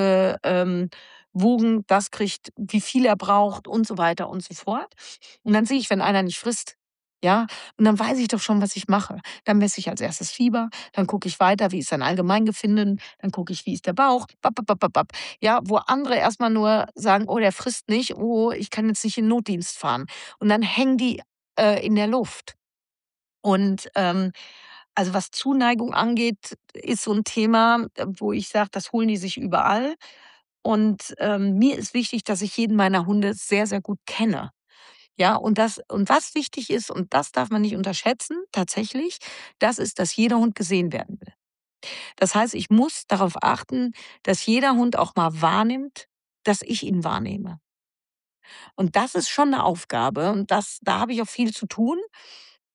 wogen das kriegt, wie viel er braucht und so weiter und so fort. Und dann sehe ich, wenn einer nicht frisst, ja, und dann weiß ich doch schon, was ich mache. Dann messe ich als erstes Fieber, dann gucke ich weiter, wie ist sein Allgemeinbefinden, dann gucke ich, wie ist der Bauch, bap, bap, bap, bap, bap. Ja, wo andere erstmal nur sagen: „Oh, der frisst nicht. Oh, ich kann jetzt nicht in 'n Notdienst fahren.“ Und dann hängen die, in der Luft. Und, also, was Zuneigung angeht, ist so ein Thema, wo ich sage, das holen die sich überall. Und, mir ist wichtig, dass ich jeden meiner Hunde sehr, sehr gut kenne. Ja, und was wichtig ist, und das darf man nicht unterschätzen, tatsächlich, das ist, dass jeder Hund gesehen werden will. Das heißt, ich muss darauf achten, dass jeder Hund auch mal wahrnimmt, dass ich ihn wahrnehme. Und das ist schon eine Aufgabe und da habe ich auch viel zu tun.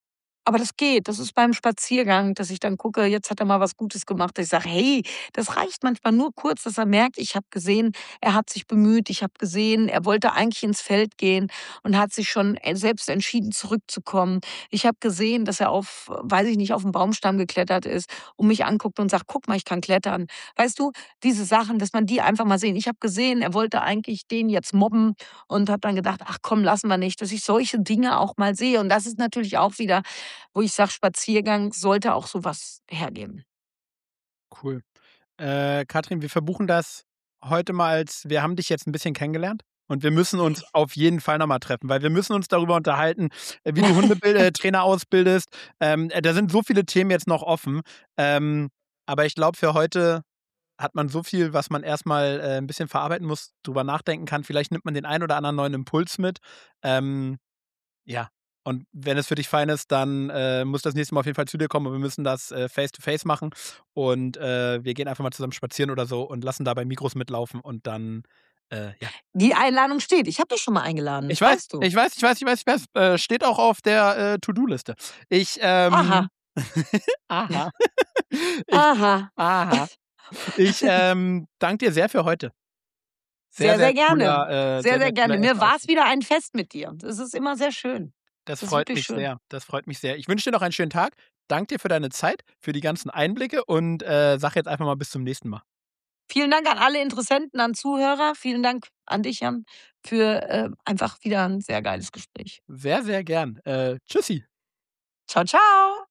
Aber das geht. Das ist beim Spaziergang, dass ich dann gucke, jetzt hat er mal was Gutes gemacht. Ich sage: „Hey, das reicht manchmal nur kurz, dass er merkt, ich habe gesehen, er hat sich bemüht. Ich habe gesehen, er wollte eigentlich ins Feld gehen und hat sich schon, selbst entschieden, zurückzukommen. Ich habe gesehen, dass er auf, weiß ich nicht, auf 'n Baumstamm geklettert ist und mich anguckt und sagt: ‚Guck mal, ich kann klettern.'" Weißt du, diese Sachen, dass man die einfach mal sehen. Ich habe gesehen, er wollte eigentlich den jetzt mobben und habe dann gedacht: „Ach komm, lassen wir nicht", dass ich solche Dinge auch mal sehe. Und das ist natürlich auch wieder, wo ich sage, Spaziergang sollte auch so was hergeben. Cool. Katrin, wir verbuchen das heute mal als wir haben dich jetzt ein bisschen kennengelernt und wir müssen uns auf jeden Fall noch mal treffen, weil wir müssen uns darüber unterhalten, wie du Trainer ausbildest. Da sind so viele Themen jetzt noch offen. Aber ich glaube, für heute hat man so viel, was man erst mal, 'n bisschen verarbeiten muss, drüber nachdenken kann. Vielleicht nimmt man den einen oder anderen neuen Impuls mit. Ähm Ja, und wenn es für dich fein ist, dann, muss das nächste Mal auf jeden Fall zu dir kommen und wir müssen das, face to face machen und, wir gehen einfach mal zusammen spazieren oder so und lassen dabei Mikros mitlaufen und dann, ja. Die Einladung steht. Ich habe dich schon mal eingeladen, Ich das weiß, weißt du. ich weiß, ich weiß, ich weiß, ich weiß, steht auch auf der, To-do-Liste. Ich, Aha, aha. Ich aha. aha. Ich, danke dir sehr für heute. Sehr, Sehr, sehr sehr gerne. Sehr, sehr, sehr sehr gerne. cooler Mir erster war es Austausch. wieder ein Fest mit dir. Das ist immer sehr schön. Das Das ist freut wirklich mich schön. sehr. Das freut mich sehr. Ich wünsche dir noch einen schönen Tag. Danke dir für deine Zeit, für die ganzen Einblicke und, sage jetzt einfach mal bis zum nächsten Mal. Vielen Dank an alle Interessenten, an Zuhörer. Vielen Dank an dich, Jan, für, einfach wieder ein sehr geiles Gespräch. Sehr, sehr gern. Tschüssi. Ciao, ciao.